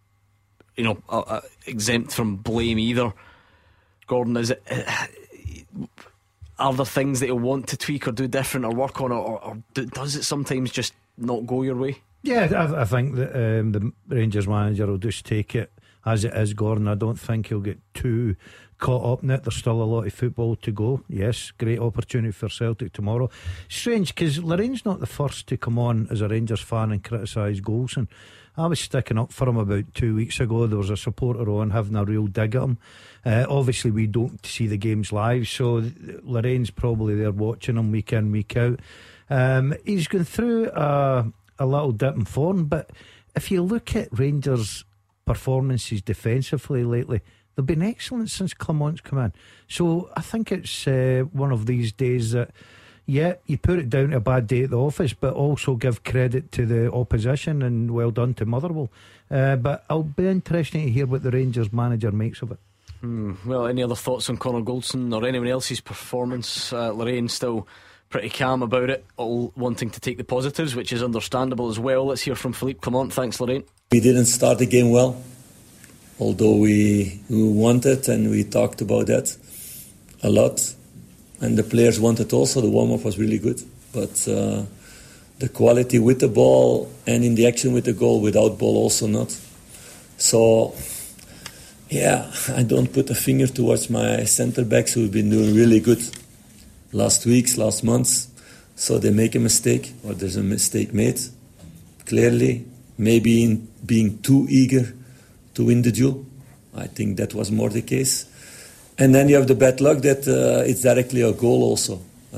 exempt from blame either. Gordon, is it? Are there things that he'll want to tweak or do different or work on, or does it sometimes just not go your way? Yeah, I think that the Rangers manager will just take it as it is, Gordon. I don't think he'll get too caught up in it. There's still a lot of football to go. Yes, great opportunity for Celtic tomorrow. Strange, because Lorraine's not the first to come on as a Rangers fan and criticise Goldson. I was sticking up for him about 2 weeks ago. There was a supporter on having a real dig at him. Obviously we don't see the games live, so Lorraine's probably there watching him week in, week out. He's gone through a little dip in form, but if you look at Rangers' performances defensively lately, they've been excellent since Clement's come in. So I think it's one of these days that, yeah, you put it down to a bad day at the office, but also give credit to the opposition, and well done to Motherwell. But it'll be interesting to hear what the Rangers manager makes of it. Well, any other thoughts on Connor Goldson or anyone else's performance? Lorraine still pretty calm about it, all wanting to take the positives, which is understandable as well. Let's hear from Philippe Clement. Thanks, Lorraine. We didn't start the game well, although we wanted, and we talked about that a lot, and the players wanted also. The warm-up was really good, but the quality with the ball and in the action with the goal, without ball also not. So yeah, I don't put a finger towards my centre backs who've been doing really good last weeks, last months. So they make a mistake, or there's a mistake made, clearly. Maybe in being too eager to win the duel. I think that was more the case. And then you have the bad luck that it's directly a goal also.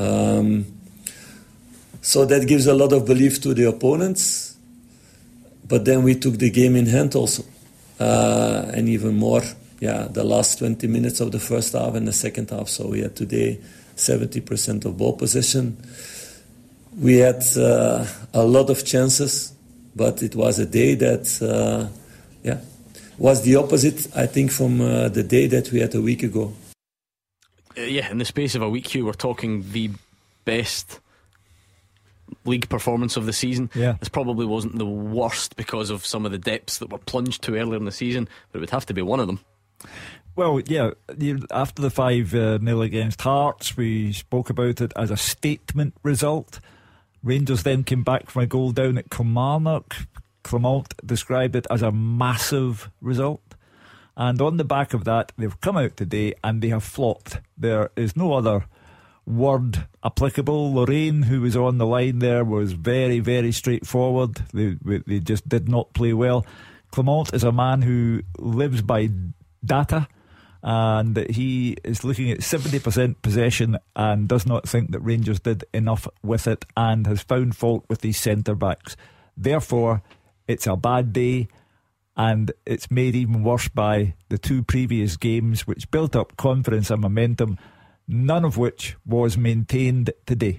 So that gives a lot of belief to the opponents. But then we took the game in hand also. And even more, the last 20 minutes of the first half and the second half. So we had today 70% of ball possession. We had a lot of chances. But it was a day that, was the opposite, I think, from the day that we had a week ago. In the space of a week, Hugh, we're talking the best league performance of the season. This probably wasn't the worst because of some of the depths that were plunged to earlier in the season, but it would have to be one of them. Well, after the 5-0 against Hearts, we spoke about it as a statement result. Rangers then came back from a goal down at Kilmarnock. Clement described it as a massive result. And on the back of that, they've come out today and they have flopped. There is no other word applicable. Lorraine, who was on the line there, was very, very straightforward. They just did not play well. Clement is a man who lives by data, and he is looking at 70% possession and does not think that Rangers did enough with it, and has found fault with these centre backs. Therefore, it's a bad day, and it's made even worse by the two previous games, which built up confidence and momentum, none of which was maintained today.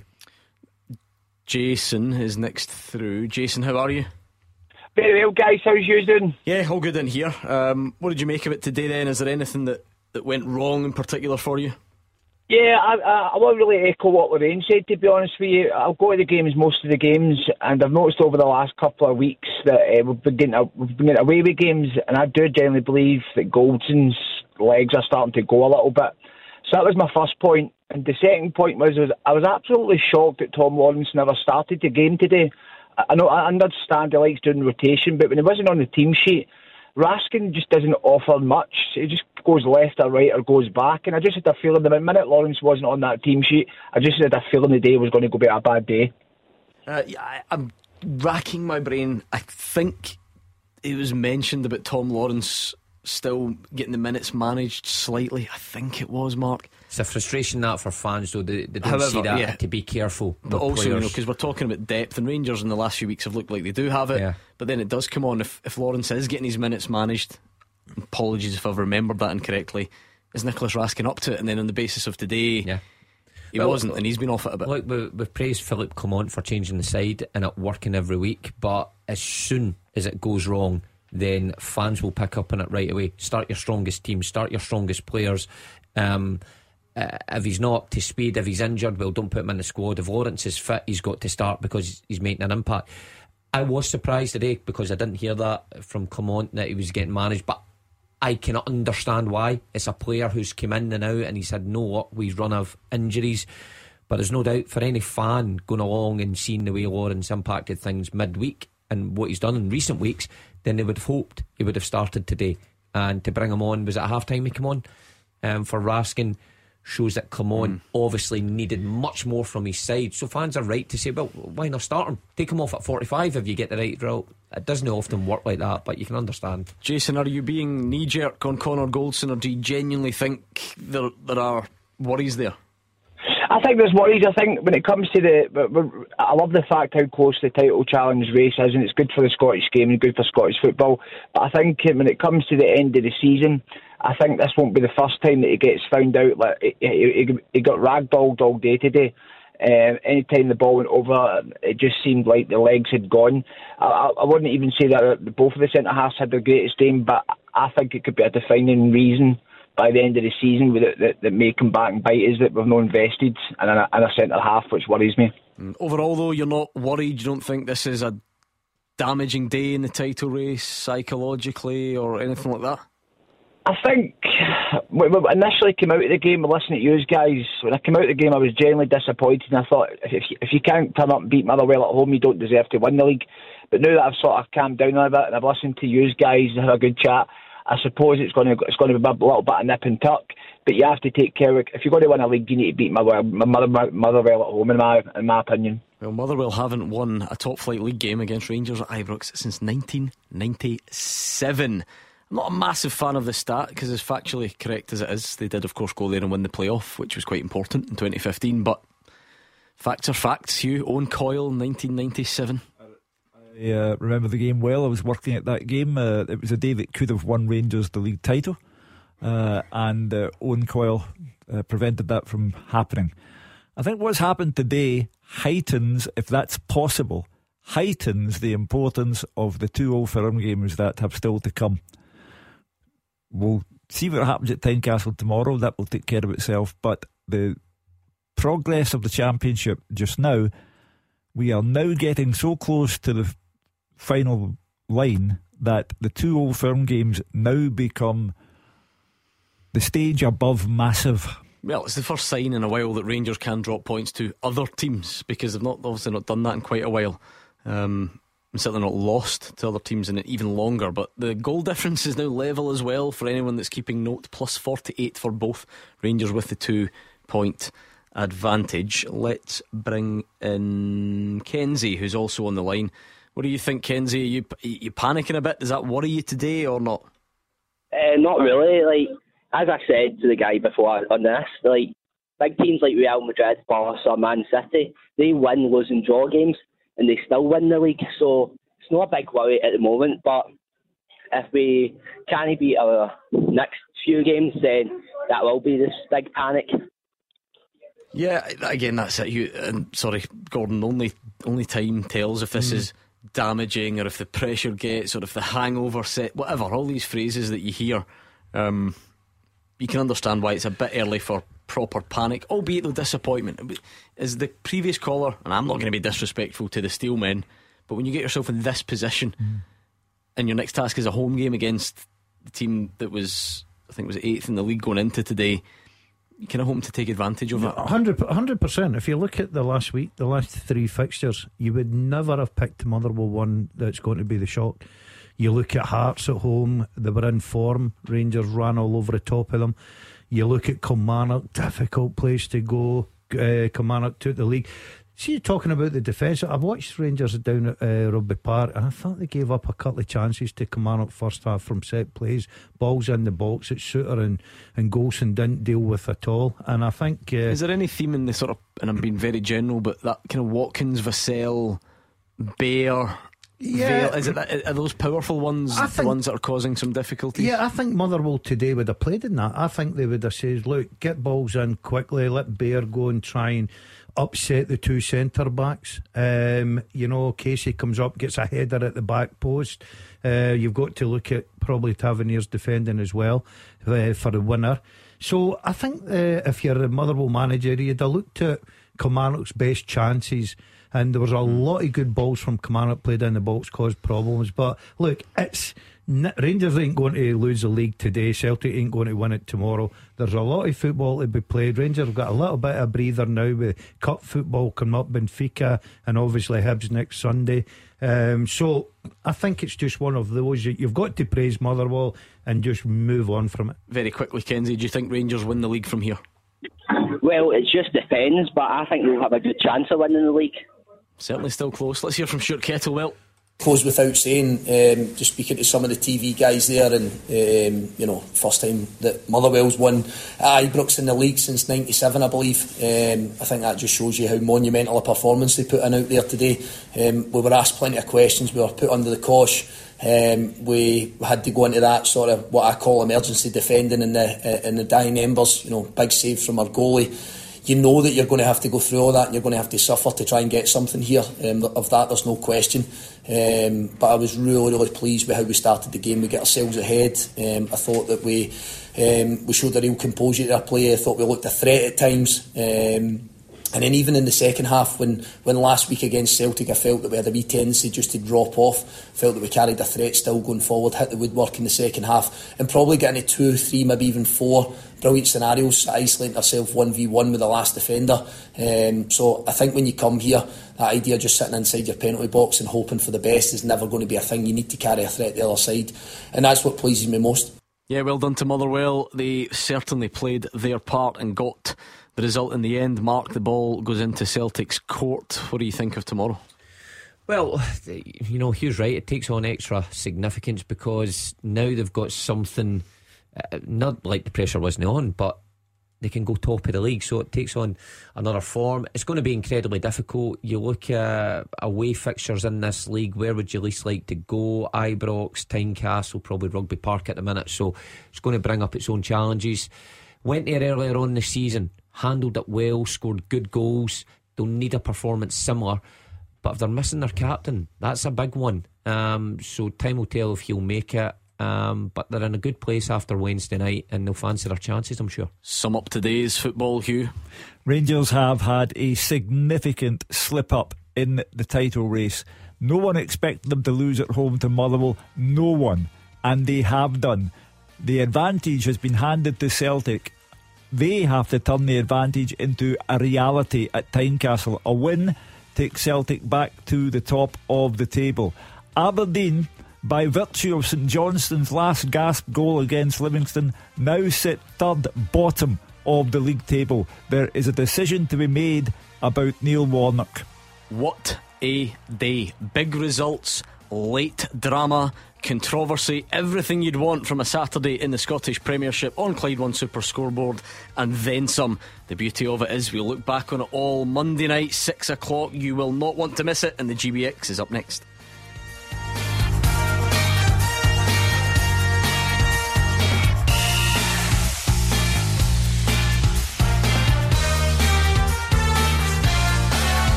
Jason is next through. Jason, how are you? Very well, guys. How's you doing? Yeah, all good in here. What did you make of it today then? Is there anything that went wrong in particular for you? Yeah, I won't really echo what Lorraine said, to be honest with you. I'll go to the games, most of the games, and I've noticed over the last couple of weeks that we've been getting away with games, and I do generally believe that Goldson's legs are starting to go a little bit. So that was my first point. And the second point was I was absolutely shocked that Tom Lawrence never started the game today. I know, I understand he likes doing rotation, but when he wasn't on the team sheet, Raskin just doesn't offer much. He just goes left or right or goes back, and I just had a feeling the minute Lawrence wasn't on that team sheet, I just had a feeling the day was going to go be a bad day. I'm racking my brain. I think it was mentioned about Tom Lawrence still getting the minutes managed slightly. I think it was, Mark. It's a frustration that for fans, though. They don't see that, to be careful. But also, because we're talking about depth, and Rangers in the last few weeks have looked like they do have it. But then it does come on, if Lawrence is getting his minutes managed, apologies if I've remembered that incorrectly, is Nicholas Raskin up to it? And then on the basis of today, he wasn't, and he's been off it a bit. Look, we've praised Philip Clement for changing the side and it working every week, but as soon as it goes wrong, then fans will pick up on it right away. Start your strongest team, start your strongest players. If he's not up to speed, if he's injured, well, don't put him in the squad. If Lawrence is fit, he's got to start because he's making an impact. I was surprised today because I didn't hear that from Clement that he was getting managed, but I cannot understand why. It's a player who's come in and out and he's had no we've run of injuries. But there's no doubt for any fan going along and seeing the way Lawrence impacted things midweek and what he's done in recent weeks, then they would have hoped he would have started today. And to bring him on, was it a half time he came on for Raskin, shows that Clement obviously needed much more from his side. So fans are right to say, well, why not start him? Take him off at 45 if you get the right result. It doesn't often work like that, but you can understand. Jason, are you being knee-jerk on Connor Goldson, or do you genuinely think there are worries there? I think there's worries. I think when it comes to I love the fact how close the title challenge race is, and it's good for the Scottish game and good for Scottish football. But I think when it comes to the end of the season, I think this won't be the first time that he gets found out. Like he got ragdolled all day today. Anytime the ball went over, it just seemed like the legs had gone. I wouldn't even say that both of the centre halves had their greatest game, but I think it could be a defining reason by the end of the season that may come back and bite us, that we've not invested in a centre half, which worries me. Overall, though, you're not worried? You don't think this is a damaging day in the title race psychologically or anything like that? I think when we initially came out of the game, listening to you guys, when I came out of the game I was genuinely disappointed, and I thought if you can't turn up and beat Motherwell at home, you don't deserve to win the league. But now that I've sort of calmed down a bit and I've listened to you guys and had a good chat, I suppose it's going to be a little bit of nip and tuck, but you have to take care of it. If you're going to win a league, you need to beat Motherwell at home, in my opinion. Well, Motherwell haven't won a top flight league game against Rangers at Ibrox since 1997. I'm not a massive fan of the stat because, as factually correct as it is, they did of course go there and win the playoff, which was quite important in 2015. But facts are facts. Hugh, Owen Coyle, 1997. I remember the game well. I was working at that game. It was a day that could have won Rangers the league title, and Owen Coyle prevented that from happening. I think what's happened today heightens, if that's possible, the importance of the 2 Old Firm games that have still to come. We'll see what happens at Tynecastle tomorrow. That will take care of itself. But the progress of the Championship just now, we are now getting so close to the final line that the 2 Old Firm games now become the stage above massive. Well, it's the first sign in a while that Rangers can drop points to other teams, because they've obviously not done that in quite a while. And certainly not lost to other teams in it even longer. But the goal difference is now level as well for anyone that's keeping note. Plus 48 for both. Rangers with the 2-point advantage. Let's bring in Kenzie, who's also on the line. What do you think, Kenzie? Are you panicking a bit? Does that worry you today or not? Not really. Like, as I said to the guy before on this, like, big teams like Real Madrid, Barca, Man City, they win, lose and draw games, and they still win the league. So it's not a big worry at the moment. But if we can't beat our next few games, then that will be this big panic. Yeah, again, that's it. Sorry, Gordon. Only time tells if this is damaging, or if the pressure gets, or if the hangover set, whatever. All these phrases that you hear, you can understand why it's a bit early for proper panic, albeit the disappointment. As the previous caller, and I'm not going to be disrespectful to the Steelmen, but when you get yourself in this position, and your next task is a home game against the team that was, I think, was 8th in the league going into today, you kind of hope to take advantage of it. 100%. If you look at the last week, the last 3 fixtures, you would never have picked Motherwell one that's going to be the shock. You look at Hearts at home, they were in form. Rangers ran all over the top of them. You look at Kilmarnock, difficult place to go. Kilmarnock took the league. See, you're talking about the defence. I've watched Rangers down at Rugby Park, and I thought they gave up a couple of chances to Kilmarnock first half from set plays, balls in the box that Suter and Golson didn't deal with at all. And I think is there any theme in the sort of, and I'm being very general, but that kind of Watkins, Vassell, Bair? Yeah, is it that, are those powerful ones the ones that are causing some difficulties? Yeah, I think Motherwell today would have played in that. I think they would have said, look, get balls in quickly, let Bair go and try and upset the two centre backs. Casey comes up, gets a header at the back post. You've got to look at probably Tavernier's defending as well for the winner. So I think if you're a Motherwell manager, you'd have looked at Kilmarnock's best chances, and there was a lot of good balls from Kilmarnock played in the box, caused problems. But look, Rangers ain't going to lose the league today. Celtic ain't going to win it tomorrow. There's a lot of football to be played. Rangers have got a little bit of a breather now with cup football coming up, Benfica and obviously Hibs next Sunday. So I think it's just one of those. You've got to praise Motherwell and just move on from it. Very quickly, Kenzie, do you think Rangers win the league from here? Well, it just depends, but I think they'll have a good chance of winning the league. Certainly still close. Let's hear from Stuart Kettlewell. Goes without saying, just speaking to some of the TV guys there, and first time that Motherwell's won at Ibrox in the league since '97, I believe. I think that just shows you how monumental a performance they put in out there today. We were asked plenty of questions, we were put under the cosh. We had to go into that sort of what I call emergency defending in the dying embers. Big save from our goalie. You know that you're going to have to go through all that, and you're going to have to suffer to try and get something here. Of that, there's no question. But I was really pleased with how we started the game. We get ourselves ahead. I thought that we showed a real composure to our play. I thought we looked a threat at times. And then even in the second half, when last week against Celtic, I felt that we had a wee tendency just to drop off. Felt that we carried a threat still going forward, hit the woodwork in the second half, and probably getting to 2, 3, maybe even 4 brilliant scenarios, isolating ourselves 1v1 with the last defender. So I think when you come here, that idea of just sitting inside your penalty box and hoping for the best is never going to be a thing. You need to carry a threat the other side, and that's what pleases me most. Yeah, well done to Motherwell. They certainly played their part and got the result in the end. Mark, the ball goes into Celtic's court. What do you think of tomorrow? Well, Hugh's right. It takes on extra significance because now they've got something, not like the pressure wasn't on, but they can go top of the league, so it takes on another form. It's going to be incredibly difficult. You look at away fixtures in this league, where would you least like to go? Ibrox, Tynecastle, probably Rugby Park at the minute, so it's going to bring up its own challenges. Went there earlier on in the season, handled it well, scored good goals. They'll need a performance similar, but if they're missing their captain, that's a big one. So time will tell if he'll make it. But they're in a good place after Wednesday night, and they'll fancy their chances, I'm sure. Sum up today's football, Hugh. Rangers have had a significant slip up in the title race. No one expected them to lose at home to Motherwell, no one, and they have done. The advantage has been handed to Celtic. They have to turn the advantage into a reality at Tynecastle. A win takes Celtic back to the top of the table. Aberdeen, by virtue of St Johnstone's last gasp goal against Livingston, now sit third bottom of the league table. There is a decision to be made about Neil Warnock. What a day. Big results, late drama, controversy, everything you'd want from a Saturday in the Scottish Premiership on Clyde One Super Scoreboard, and then some. The beauty of it is we'll look back on it all Monday night, 6 o'clock. You will not want to miss it, and the GBX is up next.